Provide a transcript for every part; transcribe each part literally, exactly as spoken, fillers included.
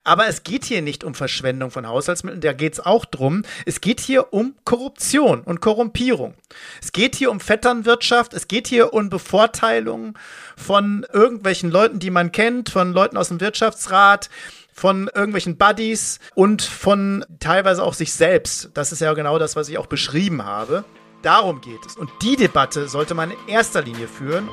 Aber es geht hier nicht um Verschwendung von Haushaltsmitteln, da geht es auch drum. Es geht hier um Korruption und Korrumpierung. Es geht hier um Vetternwirtschaft, es geht hier um Bevorteilung von irgendwelchen Leuten, die man kennt, von Leuten aus dem Wirtschaftsrat, von irgendwelchen Buddies und von teilweise auch sich selbst. Das ist ja genau das, was ich auch beschrieben habe. Darum geht es. Und die Debatte sollte man in erster Linie führen.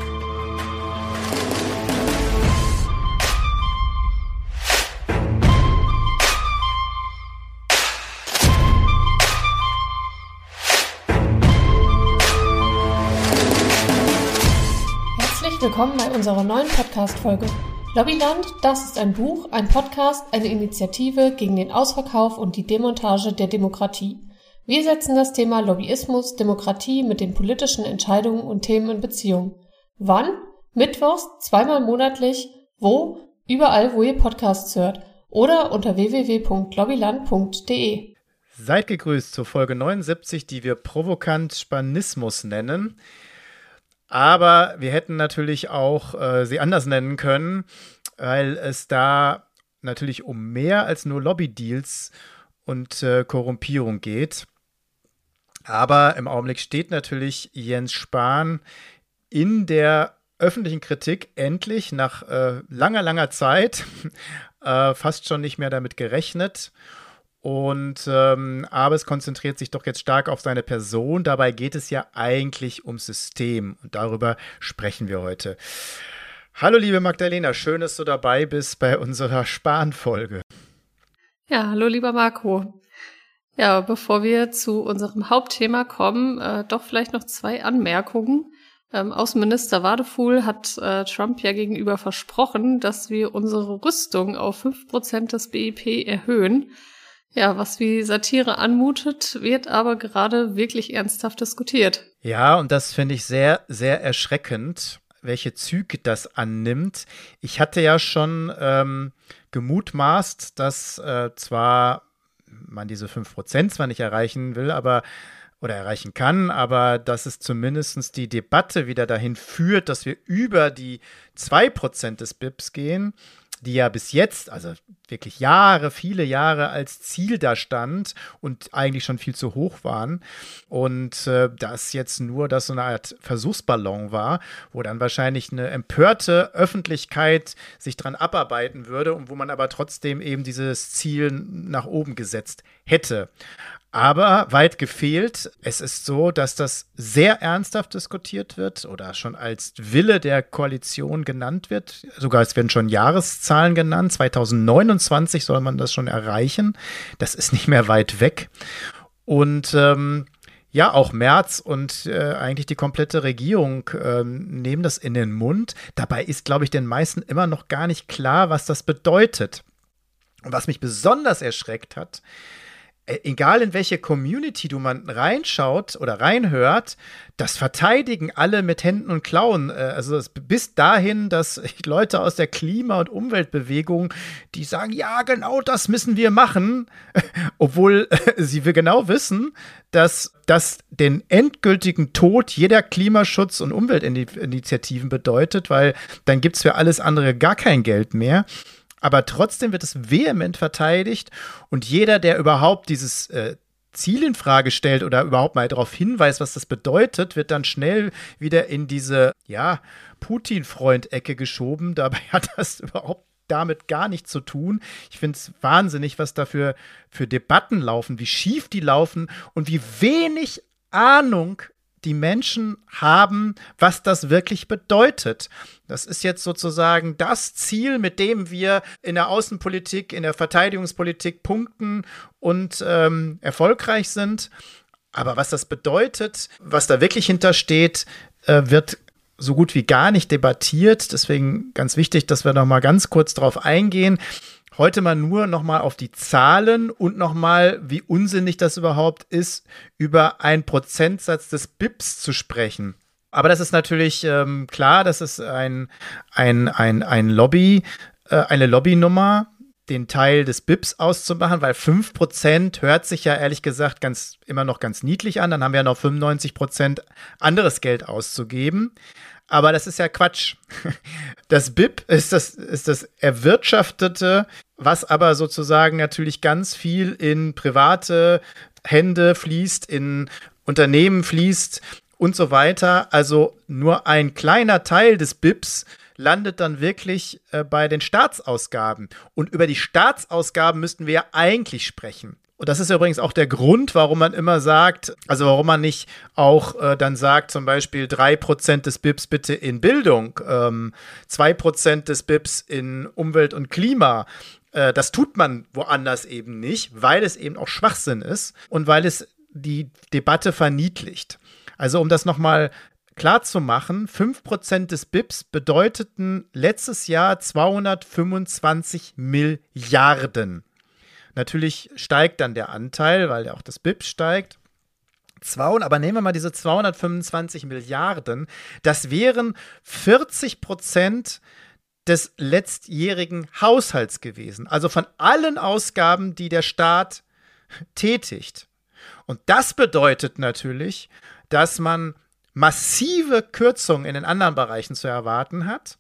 Willkommen bei unserer neuen Podcast-Folge. Lobbyland, das ist ein Buch, ein Podcast, eine Initiative gegen den Ausverkauf und die Demontage der Demokratie. Wir setzen das Thema Lobbyismus, Demokratie mit den politischen Entscheidungen und Themen in Beziehung. Wann? Mittwochs, zweimal monatlich. Wo? Überall, wo ihr Podcasts hört. Oder unter w w w punkt lobbyland punkt d e. Seid gegrüßt zur Folge neunundsiebzig, die wir provokant Spanismus nennen. Aber wir hätten natürlich auch äh, sie anders nennen können, weil es da natürlich um mehr als nur Lobbydeals und äh, Korrumpierung geht. Aber im Augenblick steht natürlich Jens Spahn in der öffentlichen Kritik endlich nach äh, langer, langer Zeit, äh, fast schon nicht mehr damit gerechnet. Und ähm, aber es konzentriert sich doch jetzt stark auf seine Person. Dabei geht es ja eigentlich ums System. Und darüber sprechen wir heute. Hallo, liebe Magdalena, schön, dass du dabei bist bei unserer Spahn-Folge. Ja, hallo, lieber Marco. Ja, bevor wir zu unserem Hauptthema kommen, äh, doch vielleicht noch zwei Anmerkungen. Ähm, Außenminister Wadefuhl hat äh, Trump ja gegenüber versprochen, dass wir unsere Rüstung auf fünf Prozent des B I P erhöhen. Ja, was wie Satire anmutet, wird aber gerade wirklich ernsthaft diskutiert. Ja, und das finde ich sehr, sehr erschreckend, welche Züge das annimmt. Ich hatte ja schon ähm, gemutmaßt, dass äh, zwar man diese fünf Prozent zwar nicht erreichen will, aber oder erreichen kann, aber dass es zumindest die Debatte wieder dahin führt, dass wir über die zwei Prozent des B I Ps gehen, die ja bis jetzt, also wirklich Jahre, viele Jahre als Ziel da stand und eigentlich schon viel zu hoch waren. Und äh, das jetzt nur das so eine Art Versuchsballon war, wo dann wahrscheinlich eine empörte Öffentlichkeit sich dran abarbeiten würde und wo man aber trotzdem eben dieses Ziel nach oben gesetzt hätte. Aber weit gefehlt. Es ist so, dass das sehr ernsthaft diskutiert wird oder schon als Wille der Koalition genannt wird. Sogar es werden schon Jahreszahlen genannt. zweitausendneunundzwanzig soll man das schon erreichen. Das ist nicht mehr weit weg. Und ähm, ja, auch Merz und äh, eigentlich die komplette Regierung ähm, nehmen das in den Mund. Dabei ist, glaube ich, den meisten immer noch gar nicht klar, was das bedeutet. Und was mich besonders erschreckt hat, egal in welche Community du man reinschaut oder reinhört, das verteidigen alle mit Händen und Klauen. Also bis dahin, dass Leute aus der Klima- und Umweltbewegung, die sagen, ja, genau das müssen wir machen, obwohl sie wir genau wissen, dass das den endgültigen Tod jeder Klimaschutz- und Umweltinitiativen bedeutet, weil dann gibt es für alles andere gar kein Geld mehr. Aber trotzdem wird es vehement verteidigt und jeder, der überhaupt dieses äh, Ziel in Frage stellt oder überhaupt mal darauf hinweist, was das bedeutet, wird dann schnell wieder in diese, ja, Putin-Freund-Ecke geschoben. Dabei hat das überhaupt damit gar nichts zu tun. Ich finde es wahnsinnig, was da für, für Debatten laufen, wie schief die laufen und wie wenig Ahnung die Menschen haben, was das wirklich bedeutet. Das ist jetzt sozusagen das Ziel, mit dem wir in der Außenpolitik, in der Verteidigungspolitik punkten und ähm, erfolgreich sind. Aber was das bedeutet, was da wirklich hintersteht, äh, wird so gut wie gar nicht debattiert. Deswegen ganz wichtig, dass wir noch mal ganz kurz drauf eingehen. Heute mal nur noch mal auf die Zahlen und noch mal, wie unsinnig das überhaupt ist, über einen Prozentsatz des B I Ps zu sprechen. Aber das ist natürlich ähm, klar, das ist ein, ein, ein, ein Lobby, äh, eine Lobbynummer, den Teil des B I Ps auszumachen, weil fünf Prozent hört sich ja ehrlich gesagt ganz, immer noch ganz niedlich an. Dann haben wir ja noch fünfundneunzig Prozent anderes Geld auszugeben. Aber das ist ja Quatsch. Das B I P ist das, ist das Erwirtschaftete, was aber sozusagen natürlich ganz viel in private Hände fließt, in Unternehmen fließt und so weiter. Also nur ein kleiner Teil des B I Ps landet dann wirklich äh, bei den Staatsausgaben. Und über die Staatsausgaben müssten wir ja eigentlich sprechen. Und das ist ja übrigens auch der Grund, warum man immer sagt, also warum man nicht auch äh, dann sagt, zum Beispiel drei Prozent des B I Ps bitte in Bildung, ähm, zwei Prozent des B I Ps in Umwelt und Klima. Äh, das tut man woanders eben nicht, weil es eben auch Schwachsinn ist und weil es die Debatte verniedlicht. Also um das nochmal klar zu machen, fünf Prozent des B I Ps bedeuteten letztes Jahr zweihundertfünfundzwanzig Milliarden. Natürlich steigt dann der Anteil, weil ja auch das B I P steigt. zweihundert, aber nehmen wir mal diese zweihundertfünfundzwanzig Milliarden. Das wären vierzig Prozent des letztjährigen Haushalts gewesen. Also von allen Ausgaben, die der Staat tätigt. Und das bedeutet natürlich, dass man massive Kürzungen in den anderen Bereichen zu erwarten hat.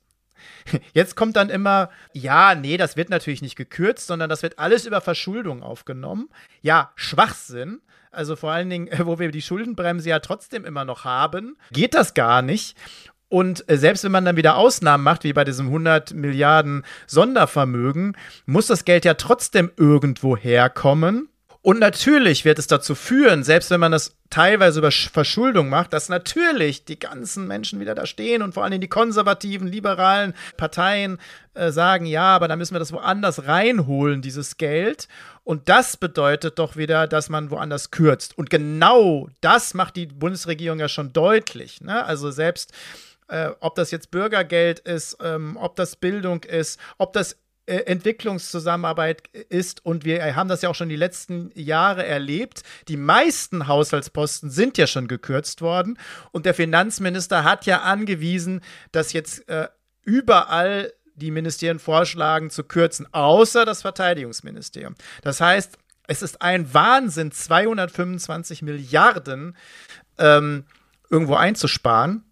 Jetzt kommt dann immer, ja, nee, das wird natürlich nicht gekürzt, sondern das wird alles über Verschuldung aufgenommen. Ja, Schwachsinn. Also vor allen Dingen, wo wir die Schuldenbremse ja trotzdem immer noch haben, geht das gar nicht. Und selbst wenn man dann wieder Ausnahmen macht, wie bei diesem hundert Milliarden Sondervermögen, muss das Geld ja trotzdem irgendwo herkommen. Und natürlich wird es dazu führen, selbst wenn man das teilweise über Verschuldung macht, dass natürlich die ganzen Menschen wieder da stehen und vor allem die konservativen, liberalen Parteien äh, sagen, ja, aber da müssen wir das woanders reinholen, dieses Geld. Und das bedeutet doch wieder, dass man woanders kürzt. Und genau das macht die Bundesregierung ja schon deutlich, ne? Also selbst, äh, ob das jetzt Bürgergeld ist, ähm, ob das Bildung ist, ob das Entwicklungszusammenarbeit ist, und wir haben das ja auch schon die letzten Jahre erlebt. Die meisten Haushaltsposten sind ja schon gekürzt worden und der Finanzminister hat ja angewiesen, dass jetzt äh, überall die Ministerien vorschlagen zu kürzen, außer das Verteidigungsministerium. Das heißt, es ist ein Wahnsinn, zweihundertfünfundzwanzig Milliarden ähm, irgendwo einzusparen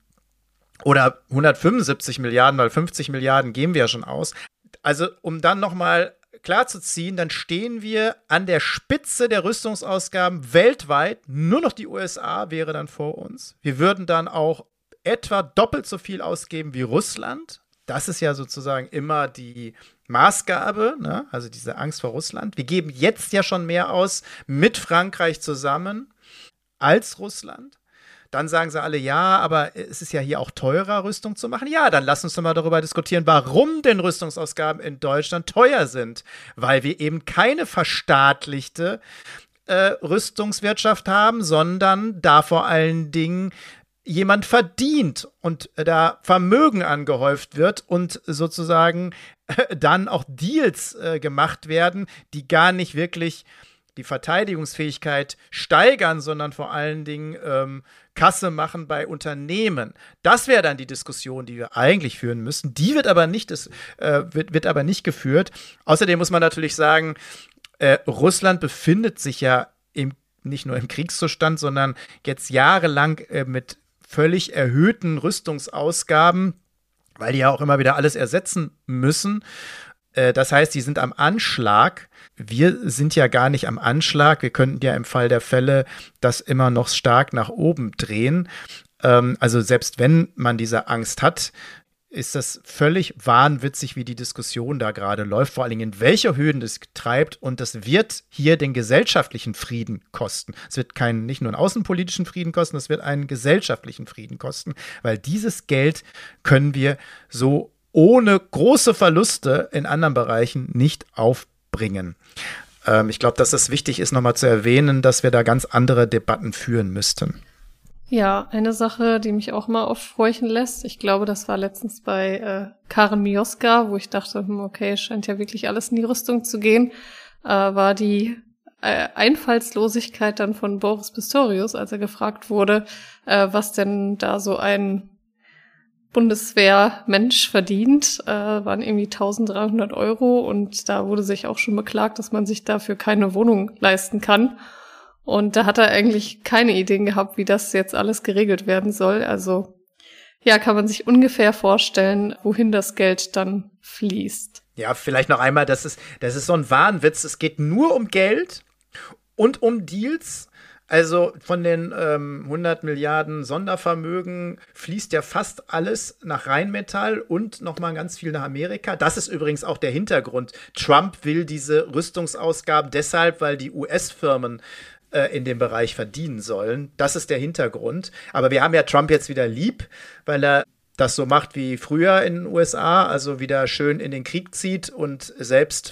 oder hundertfünfundsiebzig Milliarden, weil fünfzig Milliarden geben wir ja schon aus. Also, um dann nochmal klarzuziehen, dann stehen wir an der Spitze der Rüstungsausgaben weltweit. Nur noch die U S A wäre dann vor uns. Wir würden dann auch etwa doppelt so viel ausgeben wie Russland. Das ist ja sozusagen immer die Maßgabe, ne? Also diese Angst vor Russland. Wir geben jetzt ja schon mehr aus mit Frankreich zusammen als Russland. Dann sagen sie alle, ja, aber es ist ja hier auch teurer, Rüstung zu machen. Ja, dann lass uns doch mal darüber diskutieren, warum denn Rüstungsausgaben in Deutschland teuer sind. Weil wir eben keine verstaatlichte äh, Rüstungswirtschaft haben, sondern da vor allen Dingen jemand verdient und da Vermögen angehäuft wird und sozusagen äh, dann auch Deals äh, gemacht werden, die gar nicht wirklich die Verteidigungsfähigkeit steigern, sondern vor allen Dingen ähm, Kasse machen bei Unternehmen. Das wäre dann die Diskussion, die wir eigentlich führen müssen. Die wird aber nicht, das, äh, wird, wird aber nicht geführt. Außerdem muss man natürlich sagen, äh, Russland befindet sich ja im, nicht nur im Kriegszustand, sondern jetzt jahrelang äh, mit völlig erhöhten Rüstungsausgaben, weil die ja auch immer wieder alles ersetzen müssen. Äh, das heißt, die sind am Anschlag. Wir sind ja gar nicht am Anschlag. Wir könnten ja im Fall der Fälle das immer noch stark nach oben drehen. Ähm, also selbst wenn man diese Angst hat, ist das völlig wahnwitzig, wie die Diskussion da gerade läuft. Vor allen Dingen, in welcher Höhe das treibt. Und das wird hier den gesellschaftlichen Frieden kosten. Es wird keinen, nicht nur einen außenpolitischen Frieden kosten, es wird einen gesellschaftlichen Frieden kosten. Weil dieses Geld können wir so ohne große Verluste in anderen Bereichen nicht aufbringen. Ähm, ich glaube, dass es wichtig ist, nochmal zu erwähnen, dass wir da ganz andere Debatten führen müssten. Ja, eine Sache, die mich auch mal aufhorchen lässt, ich glaube, das war letztens bei äh, Karen Mioska, wo ich dachte, hm, okay, scheint ja wirklich alles in die Rüstung zu gehen, äh, war die äh, Einfallslosigkeit dann von Boris Pistorius, als er gefragt wurde, äh, was denn da so ein Bundeswehrmensch verdient, äh, waren irgendwie eintausenddreihundert Euro, und da wurde sich auch schon beklagt, dass man sich dafür keine Wohnung leisten kann. Und da hat er eigentlich keine Ideen gehabt, wie das jetzt alles geregelt werden soll. Also ja, kann man sich ungefähr vorstellen, wohin das Geld dann fließt. Ja, vielleicht noch einmal, das ist, das ist so ein Wahnwitz. Es geht nur um Geld und um Deals. Also von den ähm, hundert Milliarden Sondervermögen fließt ja fast alles nach Rheinmetall und nochmal ganz viel nach Amerika. Das ist übrigens auch der Hintergrund. Trump will diese Rüstungsausgaben deshalb, weil die U S-Firmen äh, in dem Bereich verdienen sollen. Das ist der Hintergrund. Aber wir haben ja Trump jetzt wieder lieb, weil er das so macht wie früher in den U S A, also wieder schön in den Krieg zieht und selbst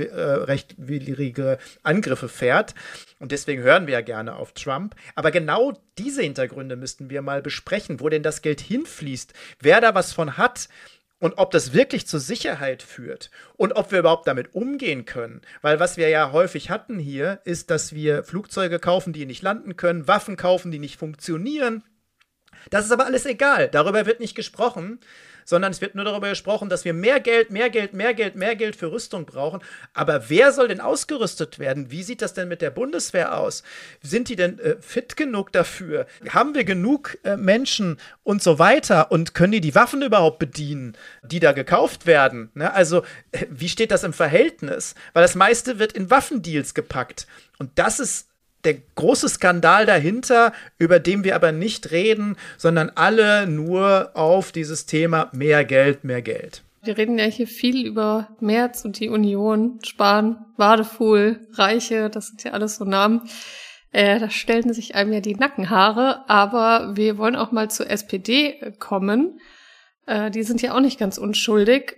völkerrechtswidrige Angriffe fährt. Und deswegen hören wir ja gerne auf Trump. Aber genau diese Hintergründe müssten wir mal besprechen, wo denn das Geld hinfließt, wer da was von hat und ob das wirklich zur Sicherheit führt und ob wir überhaupt damit umgehen können. Weil was wir ja häufig hatten hier, ist, dass wir Flugzeuge kaufen, die nicht landen können, Waffen kaufen, die nicht funktionieren. Das ist aber alles egal. Darüber wird nicht gesprochen, sondern es wird nur darüber gesprochen, dass wir mehr Geld, mehr Geld, mehr Geld, mehr Geld für Rüstung brauchen. Aber wer soll denn ausgerüstet werden? Wie sieht das denn mit der Bundeswehr aus? Sind die denn äh, fit genug dafür? Haben wir genug äh, Menschen und so weiter? Und können die die Waffen überhaupt bedienen, die da gekauft werden? Ne? Also, äh, wie steht das im Verhältnis? Weil das meiste wird in Waffendeals gepackt. Und das ist der große Skandal dahinter, über den wir aber nicht reden, sondern alle nur auf dieses Thema mehr Geld, mehr Geld. Wir reden ja hier viel über Merz und die Union, Spahn, Wadefuhl, Reiche, das sind ja alles so Namen. Äh, da stellen sich einem ja die Nackenhaare, aber wir wollen auch mal zur S P D kommen. Äh, die sind ja auch nicht ganz unschuldig.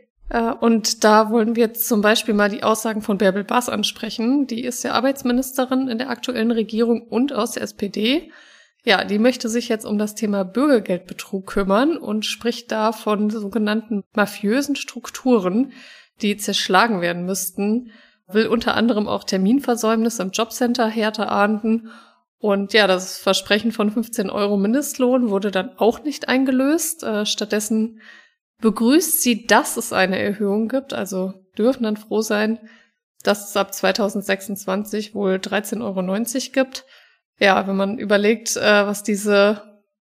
Und da wollen wir jetzt zum Beispiel mal die Aussagen von Bärbel Baas ansprechen. Die ist ja Arbeitsministerin in der aktuellen Regierung und aus der S P D. Ja, die möchte sich jetzt um das Thema Bürgergeldbetrug kümmern und spricht da von sogenannten mafiösen Strukturen, die zerschlagen werden müssten. Will unter anderem auch Terminversäumnis im Jobcenter härter ahnden. Und ja, das Versprechen von fünfzehn Euro Mindestlohn wurde dann auch nicht eingelöst. Äh, stattdessen begrüßt sie, dass es eine Erhöhung gibt, also dürfen dann froh sein, dass es ab zweitausendsechsundzwanzig wohl dreizehn Euro neunzig gibt. Ja, wenn man überlegt, äh, was diese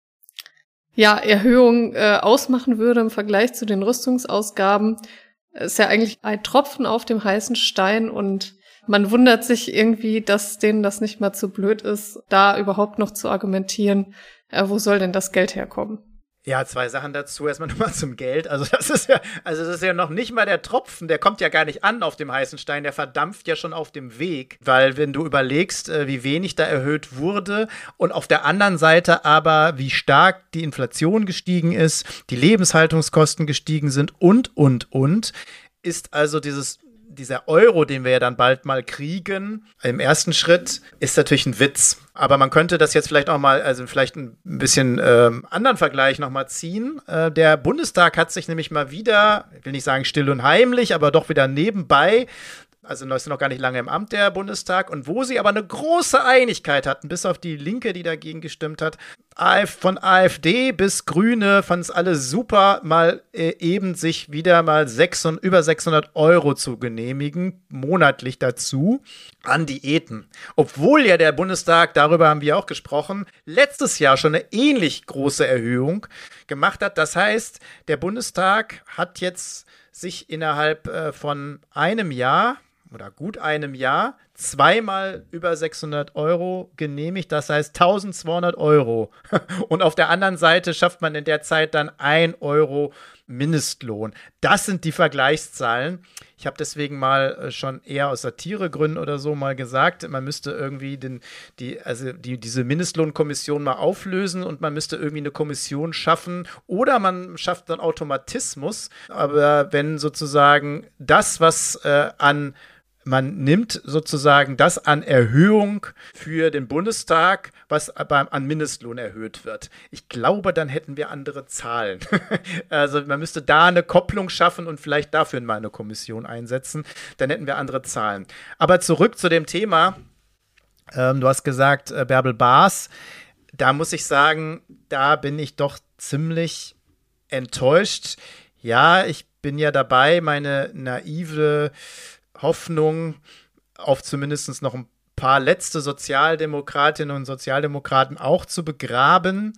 ja, Erhöhung äh, ausmachen würde im Vergleich zu den Rüstungsausgaben, ist ja eigentlich ein Tropfen auf dem heißen Stein und man wundert sich irgendwie, dass denen das nicht mal zu blöd ist, da überhaupt noch zu argumentieren, äh, wo soll denn das Geld herkommen? Ja, zwei Sachen dazu. Erstmal nochmal zum Geld. Also das ist ja, also das ist ja noch nicht mal der Tropfen, der kommt ja gar nicht an auf dem heißen Stein, der verdampft ja schon auf dem Weg. Weil wenn du überlegst, wie wenig da erhöht wurde und auf der anderen Seite aber, wie stark die Inflation gestiegen ist, die Lebenshaltungskosten gestiegen sind und, und, und, ist also dieses dieser Euro, den wir ja dann bald mal kriegen, im ersten Schritt, ist natürlich ein Witz. Aber man könnte das jetzt vielleicht auch mal, also vielleicht ein bisschen ähm, anderen Vergleich noch mal ziehen. Äh, der Bundestag hat sich nämlich mal wieder, ich will nicht sagen still und heimlich, aber doch wieder nebenbei, also ist noch gar nicht lange im Amt, der Bundestag, und wo sie aber eine große Einigkeit hatten, bis auf die Linke, die dagegen gestimmt hat, von AfD bis Grüne fanden es alle super, mal äh, eben sich wieder mal sechshundert, über sechshundert Euro zu genehmigen, monatlich dazu, an Diäten. Obwohl ja der Bundestag, darüber haben wir auch gesprochen, letztes Jahr schon eine ähnlich große Erhöhung gemacht hat. Das heißt, der Bundestag hat jetzt sich innerhalb äh, von einem Jahr oder gut einem Jahr zweimal über sechshundert Euro genehmigt, das heißt eintausendzweihundert Euro. Und auf der anderen Seite schafft man in der Zeit dann ein Euro Mindestlohn. Das sind die Vergleichszahlen. Ich habe deswegen mal schon eher aus Satiregründen oder so mal gesagt, man müsste irgendwie den, die, also die, diese Mindestlohnkommission mal auflösen und man müsste irgendwie eine Kommission schaffen oder man schafft dann Automatismus. Aber wenn sozusagen das, was äh, an man nimmt sozusagen das an Erhöhung für den Bundestag, was beim, an Mindestlohn erhöht wird. Ich glaube, dann hätten wir andere Zahlen. Also man müsste da eine Kopplung schaffen und vielleicht dafür mal eine Kommission einsetzen. Dann hätten wir andere Zahlen. Aber zurück zu dem Thema. Ähm, du hast gesagt, äh, Bärbel Baas. Da muss ich sagen, da bin ich doch ziemlich enttäuscht. Ja, ich bin ja dabei, meine naive Hoffnung auf zumindest noch ein paar letzte Sozialdemokratinnen und Sozialdemokraten auch zu begraben.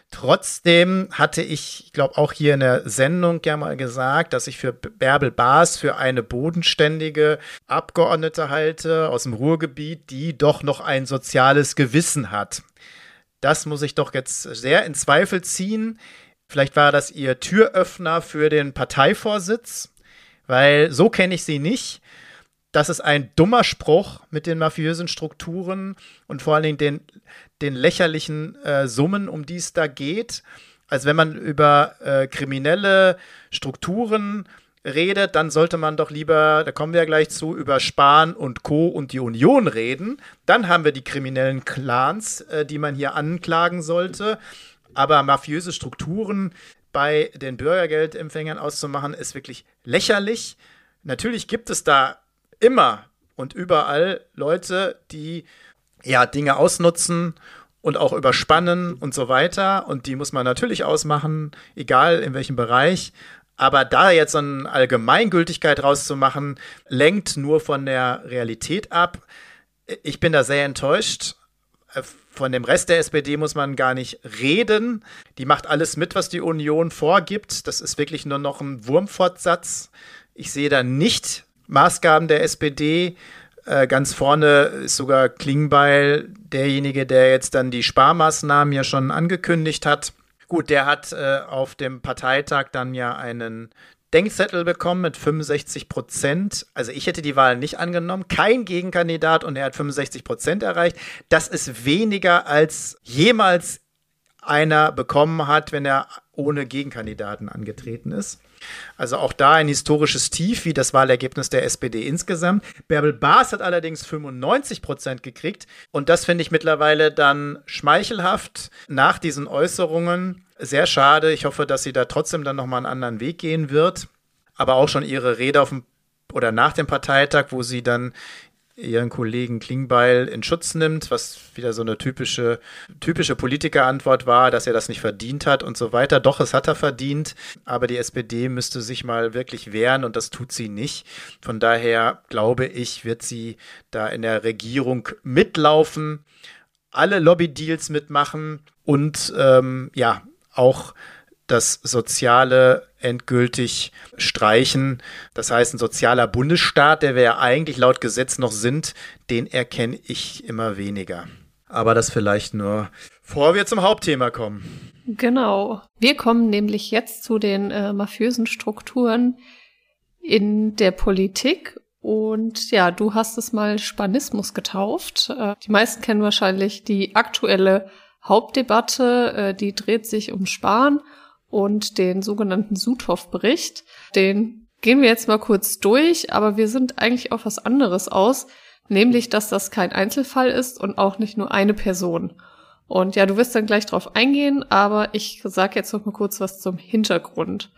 Trotzdem hatte ich, ich glaube auch hier in der Sendung ja mal gesagt, dass ich für Bärbel Baas für eine bodenständige Abgeordnete halte aus dem Ruhrgebiet, die doch noch ein soziales Gewissen hat. Das muss ich doch jetzt sehr in Zweifel ziehen. Vielleicht war das ihr Türöffner für den Parteivorsitz, weil so kenne ich sie nicht. Das ist ein dummer Spruch mit den mafiösen Strukturen und vor allen Dingen den, den lächerlichen äh, Summen, um die es da geht. Also wenn man über äh, kriminelle Strukturen redet, dann sollte man doch lieber, da kommen wir ja gleich zu, über Spahn und Co. und die Union reden. Dann haben wir die kriminellen Clans, äh, die man hier anklagen sollte. Aber mafiöse Strukturen bei den Bürgergeldempfängern auszumachen, ist wirklich lächerlich. Natürlich gibt es da immer und überall Leute, die ja Dinge ausnutzen und auch überspannen und so weiter. Und die muss man natürlich ausmachen, egal in welchem Bereich. Aber da jetzt so eine Allgemeingültigkeit rauszumachen, lenkt nur von der Realität ab. Ich bin da sehr enttäuscht. Von dem Rest der S P D muss man gar nicht reden. Die macht alles mit, was die Union vorgibt. Das ist wirklich nur noch ein Wurmfortsatz. Ich sehe da nicht Maßgaben der S P D. Äh, ganz vorne ist sogar Klingbeil derjenige, der jetzt dann die Sparmaßnahmen ja schon angekündigt hat. Gut, der hat äh, auf dem Parteitag dann ja einen Denkzettel bekommen mit fünfundsechzig Prozent. Also ich hätte die Wahl nicht angenommen. Kein Gegenkandidat und er hat fünfundsechzig Prozent erreicht. Das ist weniger als jemals einer bekommen hat, wenn er ohne Gegenkandidaten angetreten ist. Also auch da ein historisches Tief, wie das Wahlergebnis der S P D insgesamt. Bärbel Baas hat allerdings fünfundneunzig Prozent gekriegt. Und das finde ich mittlerweile dann schmeichelhaft nach diesen Äußerungen. Sehr schade. Ich hoffe, dass sie da trotzdem dann nochmal einen anderen Weg gehen wird. Aber auch schon ihre Rede auf dem, oder nach dem Parteitag, wo sie dann ihren Kollegen Klingbeil in Schutz nimmt, was wieder so eine typische, typische Politikerantwort war, dass er das nicht verdient hat und so weiter. Doch, es hat er verdient, aber die S P D müsste sich mal wirklich wehren und das tut sie nicht. Von daher glaube ich, wird sie da in der Regierung mitlaufen, alle Lobbydeals mitmachen und ähm, ja, auch das Soziale endgültig streichen. Das heißt, ein sozialer Bundesstaat, der wir ja eigentlich laut Gesetz noch sind, den erkenne ich immer weniger. Aber das vielleicht nur, bevor wir zum Hauptthema kommen. Genau. Wir kommen nämlich jetzt zu den äh, mafiösen Strukturen in der Politik. Und ja, du hast es mal Spanismus getauft. Äh, die meisten kennen wahrscheinlich die aktuelle Hauptdebatte, äh, die dreht sich um Spahn und den sogenannten Suthoff-Bericht. Den gehen wir jetzt mal kurz durch, aber wir sind eigentlich auf was anderes aus, nämlich, dass das kein Einzelfall ist und auch nicht nur eine Person. Und ja, du wirst dann gleich drauf eingehen, aber ich sage jetzt noch mal kurz was zum Hintergrund.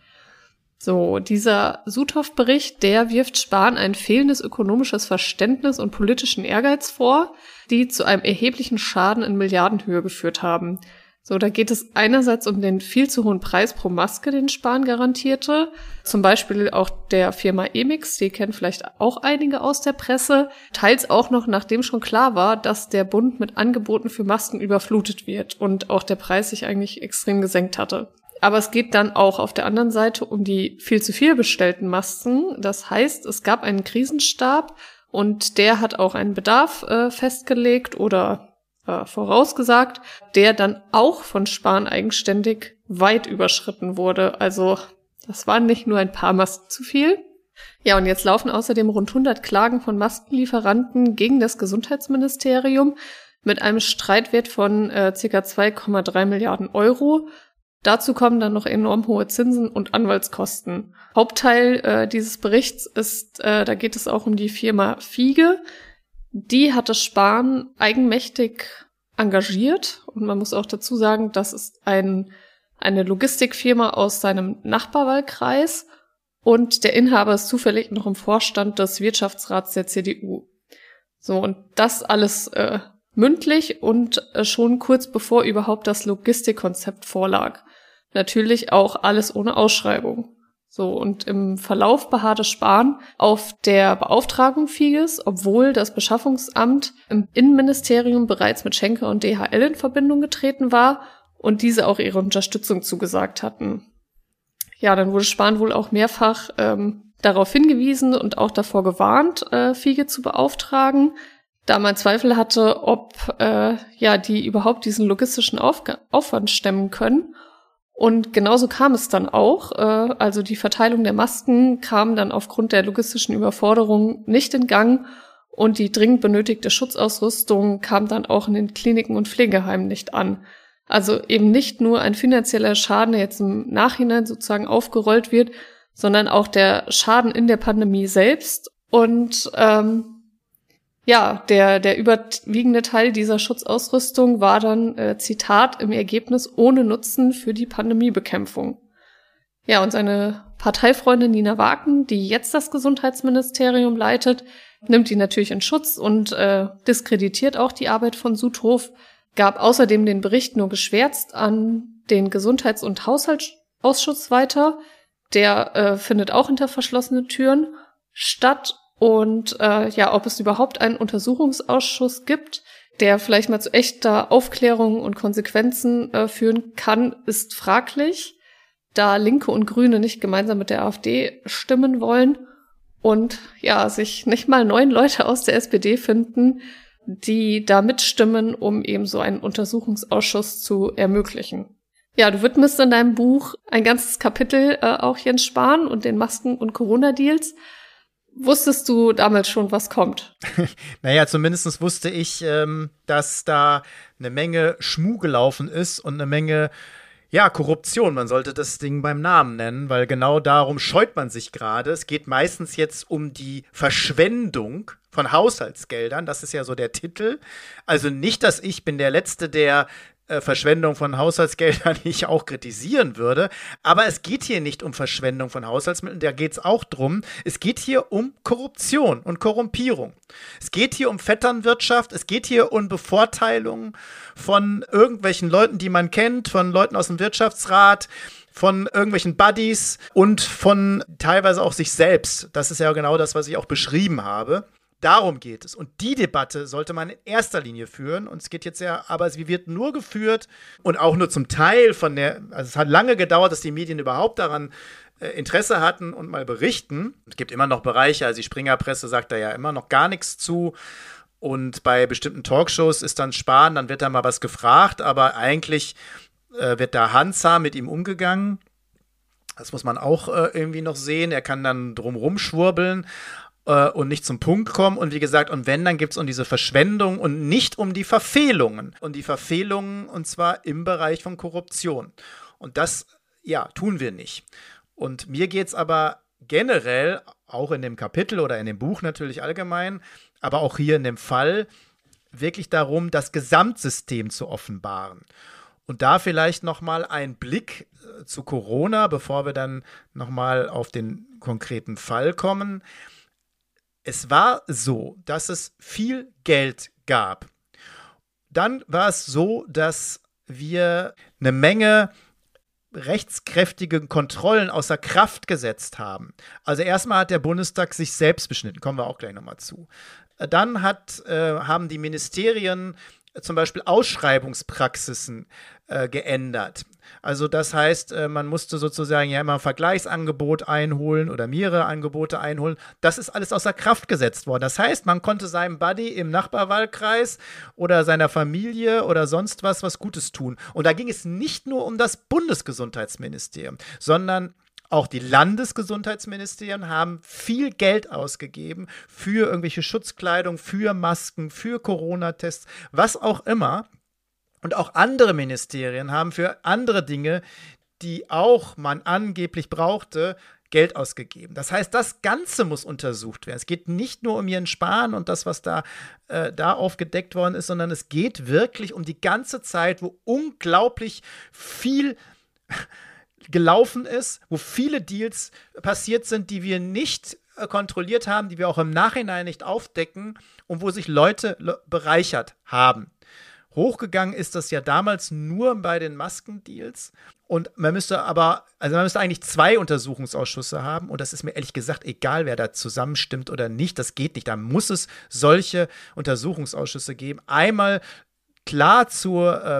So, dieser Suthoff-Bericht, der wirft Spahn ein fehlendes ökonomisches Verständnis und politischen Ehrgeiz vor, die zu einem erheblichen Schaden in Milliardenhöhe geführt haben. So, da geht es einerseits um den viel zu hohen Preis pro Maske, den Spahn garantierte. Zum Beispiel auch der Firma Emix, die kennen vielleicht auch einige aus der Presse. Teils auch noch, nachdem schon klar war, dass der Bund mit Angeboten für Masken überflutet wird und auch der Preis sich eigentlich extrem gesenkt hatte. Aber es geht dann auch auf der anderen Seite um die viel zu viel bestellten Masken. Das heißt, es gab einen Krisenstab und der hat auch einen Bedarf äh, festgelegt oder äh, vorausgesagt, der dann auch von Spahn eigenständig weit überschritten wurde. Also das waren nicht nur ein paar Masken zu viel. Ja, und jetzt laufen außerdem rund hundert Klagen von Maskenlieferanten gegen das Gesundheitsministerium mit einem Streitwert von äh, ca. zwei Komma drei Milliarden Euro. Dazu kommen dann noch enorm hohe Zinsen und Anwaltskosten. Hauptteil äh, dieses Berichts ist, äh, da geht es auch um die Firma Fiege. Die hatte Spahn eigenmächtig engagiert. Und man muss auch dazu sagen, das ist ein, eine Logistikfirma aus seinem Nachbarwahlkreis. Und der Inhaber ist zufällig noch im Vorstand des Wirtschaftsrats der C D U. So, und das alles äh, mündlich und äh, schon kurz bevor überhaupt das Logistikkonzept vorlag. Natürlich auch alles ohne Ausschreibung. So, und im Verlauf beharrte Spahn auf der Beauftragung Fieges, obwohl das Beschaffungsamt im Innenministerium bereits mit Schenker und D H L in Verbindung getreten war und diese auch ihre Unterstützung zugesagt hatten. Ja, dann wurde Spahn wohl auch mehrfach ähm, darauf hingewiesen und auch davor gewarnt, äh, Fiege zu beauftragen, da man Zweifel hatte, ob äh, ja die überhaupt diesen logistischen Aufg- Aufwand stemmen können. Und genauso kam es dann auch. Äh, also die Verteilung der Masken kam dann aufgrund der logistischen Überforderung nicht in Gang und die dringend benötigte Schutzausrüstung kam dann auch in den Kliniken und Pflegeheimen nicht an. Also eben nicht nur ein finanzieller Schaden, der jetzt im Nachhinein sozusagen aufgerollt wird, sondern auch der Schaden in der Pandemie selbst. Und ähm, ja, der der überwiegende Teil dieser Schutzausrüstung war dann, äh, Zitat, im Ergebnis ohne Nutzen für die Pandemiebekämpfung. Ja, und seine Parteifreundin Nina Waken, die jetzt das Gesundheitsministerium leitet, nimmt ihn natürlich in Schutz und äh, diskreditiert auch die Arbeit von Sudhof, gab außerdem den Bericht nur geschwärzt an den Gesundheits- und Haushaltsausschuss weiter. Der äh, findet auch hinter verschlossenen Türen statt. Und äh, ja, ob es überhaupt einen Untersuchungsausschuss gibt, der vielleicht mal zu echter Aufklärung und Konsequenzen äh, führen kann, ist fraglich, da Linke und Grüne nicht gemeinsam mit der AfD stimmen wollen und ja, sich nicht mal neun Leute aus der S P D finden, die da mitstimmen, um eben so einen Untersuchungsausschuss zu ermöglichen. Ja, du widmest in deinem Buch ein ganzes Kapitel äh, auch Jens Spahn und den Masken- und Corona-Deals. Wusstest du damals schon, was kommt? Naja, zumindest wusste ich, ähm, dass da eine Menge Schmuh gelaufen ist und eine Menge, ja, Korruption. Man sollte das Ding beim Namen nennen, weil genau darum scheut man sich gerade. Es geht meistens jetzt um die Verschwendung von Haushaltsgeldern. Das ist ja so der Titel. Also nicht, dass ich bin der Letzte, der Verschwendung von Haushaltsgeldern ich auch kritisieren würde. Aber es geht hier nicht um Verschwendung von Haushaltsmitteln, da geht es auch drum. Es geht hier um Korruption und Korrumpierung. Es geht hier um Vetternwirtschaft, es geht hier um Bevorteilung von irgendwelchen Leuten, die man kennt, von Leuten aus dem Wirtschaftsrat, von irgendwelchen Buddies und von teilweise auch sich selbst. Das ist ja genau das, was ich auch beschrieben habe. Darum geht es. Und die Debatte sollte man in erster Linie führen. Und es geht jetzt ja, aber sie wird nur geführt und auch nur zum Teil von der, also es hat lange gedauert, dass die Medien überhaupt daran äh, Interesse hatten und mal berichten. Es gibt immer noch Bereiche, also die Springerpresse sagt da ja immer noch gar nichts zu. Und bei bestimmten Talkshows ist dann Spahn, dann wird da mal was gefragt, aber eigentlich äh, wird da handsam mit ihm umgegangen. Das muss man auch äh, irgendwie noch sehen. Er kann dann drumrum schwurbeln und nicht zum Punkt kommen. Und wie gesagt, und wenn, dann gibt es um diese Verschwendung und nicht um die Verfehlungen. Und die Verfehlungen, und zwar im Bereich von Korruption. Und das, ja, tun wir nicht. Und mir geht es aber generell, auch in dem Kapitel oder in dem Buch natürlich allgemein, aber auch hier in dem Fall, wirklich darum, das Gesamtsystem zu offenbaren. Und da vielleicht noch mal ein Blick äh, zu Corona, bevor wir dann noch mal auf den konkreten Fall kommen. Es war so, dass es viel Geld gab. Dann war es so, dass wir eine Menge rechtskräftige Kontrollen außer Kraft gesetzt haben. Also erstmal hat der Bundestag sich selbst beschnitten, kommen wir auch gleich nochmal zu. Dann hat, äh, haben die Ministerien zum Beispiel Ausschreibungspraxisen äh, geändert. Also das heißt, äh, man musste sozusagen ja immer ein Vergleichsangebot einholen oder mehrere Angebote einholen. Das ist alles außer Kraft gesetzt worden. Das heißt, man konnte seinem Buddy im Nachbarwahlkreis oder seiner Familie oder sonst was was Gutes tun. Und da ging es nicht nur um das Bundesgesundheitsministerium, sondern auch die Landesgesundheitsministerien haben viel Geld ausgegeben für irgendwelche Schutzkleidung, für Masken, für Corona-Tests, was auch immer. Und auch andere Ministerien haben für andere Dinge, die auch man angeblich brauchte, Geld ausgegeben. Das heißt, das Ganze muss untersucht werden. Es geht nicht nur um Jens Spahn und das, was da, äh, da aufgedeckt worden ist, sondern es geht wirklich um die ganze Zeit, wo unglaublich viel gelaufen ist, wo viele Deals passiert sind, die wir nicht äh, kontrolliert haben, die wir auch im Nachhinein nicht aufdecken und wo sich Leute le- bereichert haben. Hochgegangen ist das ja damals nur bei den Maskendeals. Und man müsste aber, also man müsste eigentlich zwei Untersuchungsausschüsse haben. Und das ist mir ehrlich gesagt egal, wer da zusammenstimmt oder nicht. Das geht nicht. Da muss es solche Untersuchungsausschüsse geben. Einmal klar zur ähm,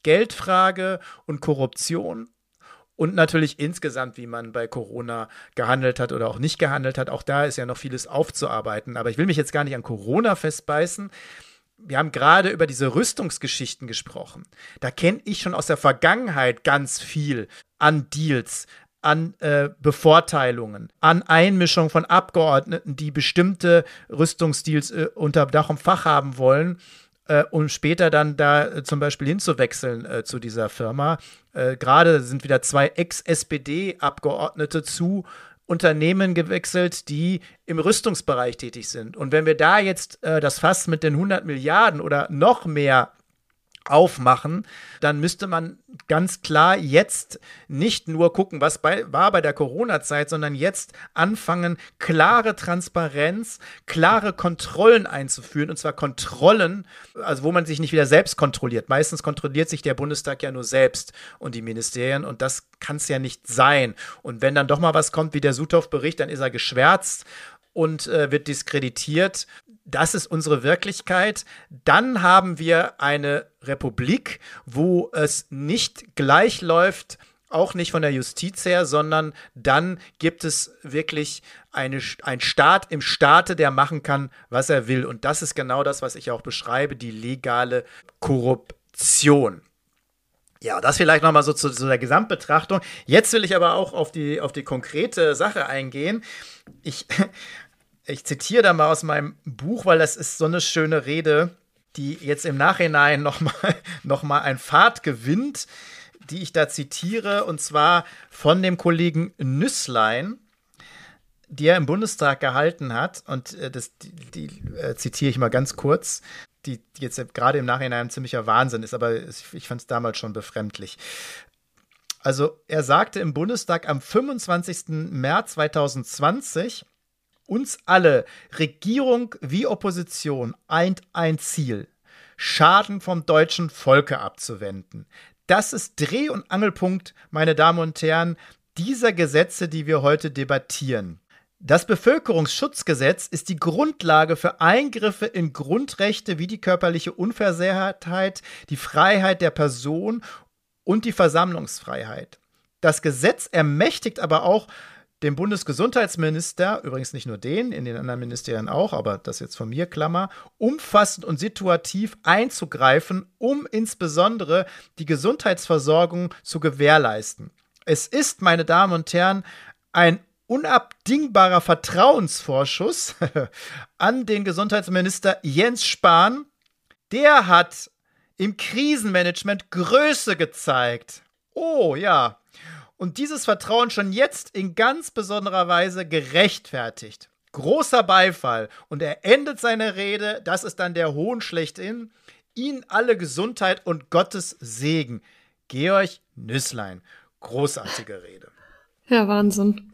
Geldfrage und Korruption. Und natürlich insgesamt, wie man bei Corona gehandelt hat oder auch nicht gehandelt hat. Auch da ist ja noch vieles aufzuarbeiten. Aber ich will mich jetzt gar nicht an Corona festbeißen. Wir haben gerade über diese Rüstungsgeschichten gesprochen. Da kenne ich schon aus der Vergangenheit ganz viel an Deals, an äh, Bevorteilungen, an Einmischung von Abgeordneten, die bestimmte Rüstungsdeals äh, unter Dach und Fach haben wollen, äh, um später dann da äh, zum Beispiel hinzuwechseln äh, zu dieser Firma. Äh, gerade sind wieder zwei Ex-S P D-Abgeordnete zu Unternehmen gewechselt, die im Rüstungsbereich tätig sind. Und wenn wir da jetzt äh, das Fass mit den hundert Milliarden oder noch mehr aufmachen, dann müsste man ganz klar jetzt nicht nur gucken, was bei, war bei der Corona-Zeit, sondern jetzt anfangen, klare Transparenz, klare Kontrollen einzuführen, und zwar Kontrollen, also wo man sich nicht wieder selbst kontrolliert. Meistens kontrolliert sich der Bundestag ja nur selbst und die Ministerien, und das kann es ja nicht sein. Und wenn dann doch mal was kommt wie der Suthoff-Bericht, dann ist er geschwärzt und äh, wird diskreditiert. Das ist unsere Wirklichkeit. Dann haben wir eine Republik, wo es nicht gleich läuft, auch nicht von der Justiz her, sondern dann gibt es wirklich eine, einen Staat im Staate, der machen kann, was er will. Und das ist genau das, was ich auch beschreibe, die legale Korruption. Ja, das vielleicht nochmal so zu, zu der Gesamtbetrachtung. Jetzt will ich aber auch auf die, auf die konkrete Sache eingehen. Ich... Ich zitiere da mal aus meinem Buch, weil das ist so eine schöne Rede, die jetzt im Nachhinein nochmal noch mal ein Fahrt gewinnt, die ich da zitiere, und zwar von dem Kollegen Nüßlein, die er im Bundestag gehalten hat. Und äh, das die, die äh, zitiere ich mal ganz kurz, die, die jetzt gerade im Nachhinein ein ziemlicher Wahnsinn ist, aber ich fand es damals schon befremdlich. Also er sagte im Bundestag am fünfundzwanzigsten März zweitausendzwanzig, uns alle, Regierung wie Opposition, eint ein Ziel: Schaden vom deutschen Volke abzuwenden. Das ist Dreh- und Angelpunkt, meine Damen und Herren, dieser Gesetze, die wir heute debattieren. Das Bevölkerungsschutzgesetz ist die Grundlage für Eingriffe in Grundrechte wie die körperliche Unversehrtheit, die Freiheit der Person und die Versammlungsfreiheit. Das Gesetz ermächtigt aber auch dem Bundesgesundheitsminister, übrigens nicht nur den, in den anderen Ministerien auch, aber das jetzt von mir, Klammer, umfassend und situativ einzugreifen, um insbesondere die Gesundheitsversorgung zu gewährleisten. Es ist, meine Damen und Herren, ein unabdingbarer Vertrauensvorschuss an den Gesundheitsminister Jens Spahn. Der hat im Krisenmanagement Größe gezeigt. Oh ja. Und dieses Vertrauen schon jetzt in ganz besonderer Weise gerechtfertigt. Großer Beifall. Und er endet seine Rede, das ist dann der Hohn schlechthin: Ihnen alle Gesundheit und Gottes Segen. Georg Nüßlein. Großartige Rede. Ja, Wahnsinn.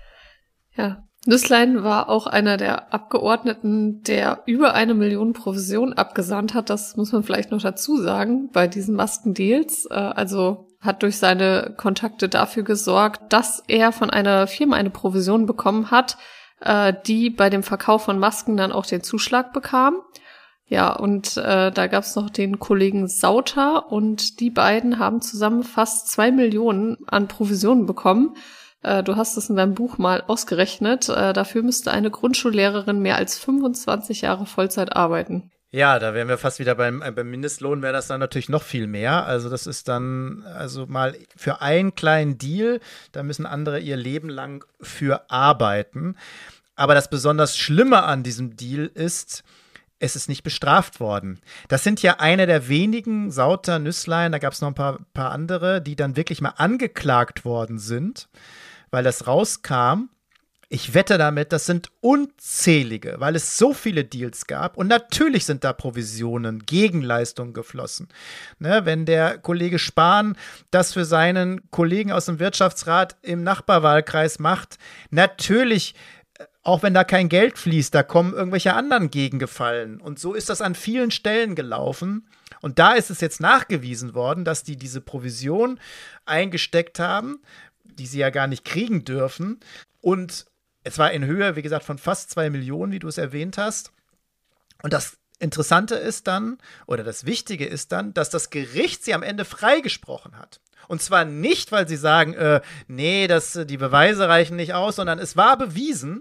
Ja, Nüßlein war auch einer der Abgeordneten, der über eine Million Provision abgesandt hat. Das muss man vielleicht noch dazu sagen bei diesen Maskendeals. Also hat durch seine Kontakte dafür gesorgt, dass er von einer Firma eine Provision bekommen hat, die bei dem Verkauf von Masken dann auch den Zuschlag bekam. Ja, und äh, da gab's noch den Kollegen Sauter, und die beiden haben zusammen fast zwei Millionen an Provisionen bekommen. Äh, du hast es in deinem Buch mal ausgerechnet. Äh, dafür müsste eine Grundschullehrerin mehr als fünfundzwanzig Jahre Vollzeit arbeiten. Ja, da wären wir fast wieder beim, äh, beim Mindestlohn, wäre das dann natürlich noch viel mehr. Also das ist dann, also mal für einen kleinen Deal, da müssen andere ihr Leben lang für arbeiten. Aber das besonders Schlimme an diesem Deal ist, es ist nicht bestraft worden. Das sind ja eine der wenigen, Sauter, Nüßlein, da gab es noch ein paar, paar andere, die dann wirklich mal angeklagt worden sind, weil das rauskam. Ich wette damit, das sind unzählige, weil es so viele Deals gab. Und natürlich sind da Provisionen, Gegenleistungen geflossen. Ne, wenn der Kollege Spahn das für seinen Kollegen aus dem Wirtschaftsrat im Nachbarwahlkreis macht, natürlich, auch wenn da kein Geld fließt, da kommen irgendwelche anderen Gegengefallen. Und so ist das an vielen Stellen gelaufen. Und da ist es jetzt nachgewiesen worden, dass die diese Provision eingesteckt haben, die sie ja gar nicht kriegen dürfen. Und es war in Höhe, wie gesagt, von fast zwei Millionen, wie du es erwähnt hast. Und das Interessante ist dann, oder das Wichtige ist dann, dass das Gericht sie am Ende freigesprochen hat. Und zwar nicht, weil sie sagen, äh, nee, das, die Beweise reichen nicht aus, sondern es war bewiesen.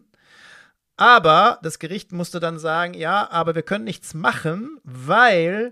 Aber das Gericht musste dann sagen, ja, aber wir können nichts machen, weil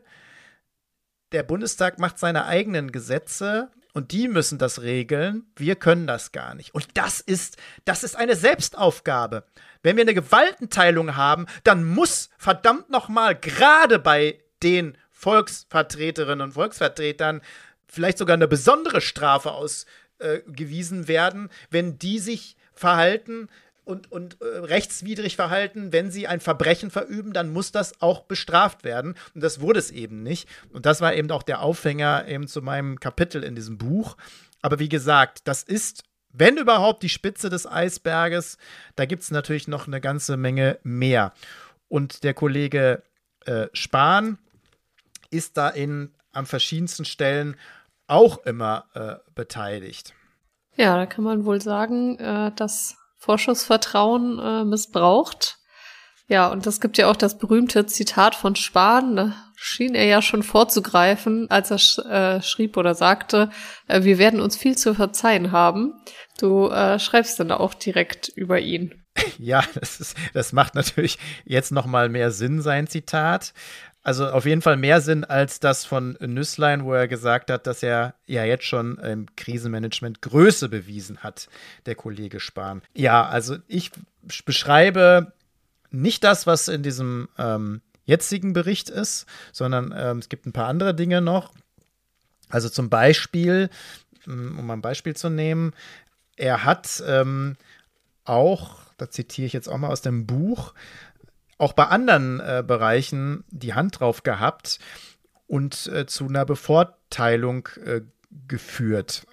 der Bundestag macht seine eigenen Gesetze und die müssen das regeln. Wir können das gar nicht. Und das ist, das ist eine Selbstaufgabe. Wenn wir eine Gewaltenteilung haben, dann muss verdammt nochmal gerade bei den Volksvertreterinnen und Volksvertretern vielleicht sogar eine besondere Strafe ausgewiesen äh, werden, wenn die sich verhalten und, und äh, rechtswidrig verhalten, wenn sie ein Verbrechen verüben, dann muss das auch bestraft werden. Und das wurde es eben nicht. Und das war eben auch der Aufhänger eben zu meinem Kapitel in diesem Buch. Aber wie gesagt, das ist, wenn überhaupt, die Spitze des Eisberges. Da gibt es natürlich noch eine ganze Menge mehr. Und der Kollege äh, Spahn ist da in an verschiedensten Stellen auch immer äh, beteiligt. Ja, da kann man wohl sagen, äh, dass Vorschussvertrauen äh, missbraucht. Ja, und es gibt ja auch das berühmte Zitat von Spahn, da schien er ja schon vorzugreifen, als er sch- äh, schrieb oder sagte, äh, wir werden uns viel zu verzeihen haben. Du äh, schreibst dann auch direkt über ihn. Ja, das ist, das macht natürlich jetzt noch mal mehr Sinn, sein Zitat. Also auf jeden Fall mehr Sinn als das von Nüßlein, wo er gesagt hat, dass er ja jetzt schon im Krisenmanagement Größe bewiesen hat, der Kollege Spahn. Ja, also ich beschreibe nicht das, was in diesem ähm, jetzigen Bericht ist, sondern ähm, es gibt ein paar andere Dinge noch. Also zum Beispiel, um ein Beispiel zu nehmen, er hat ähm, auch, da zitiere ich jetzt auch mal aus dem Buch, auch bei anderen äh, Bereichen die Hand drauf gehabt und äh, zu einer Bevorteilung äh, geführt.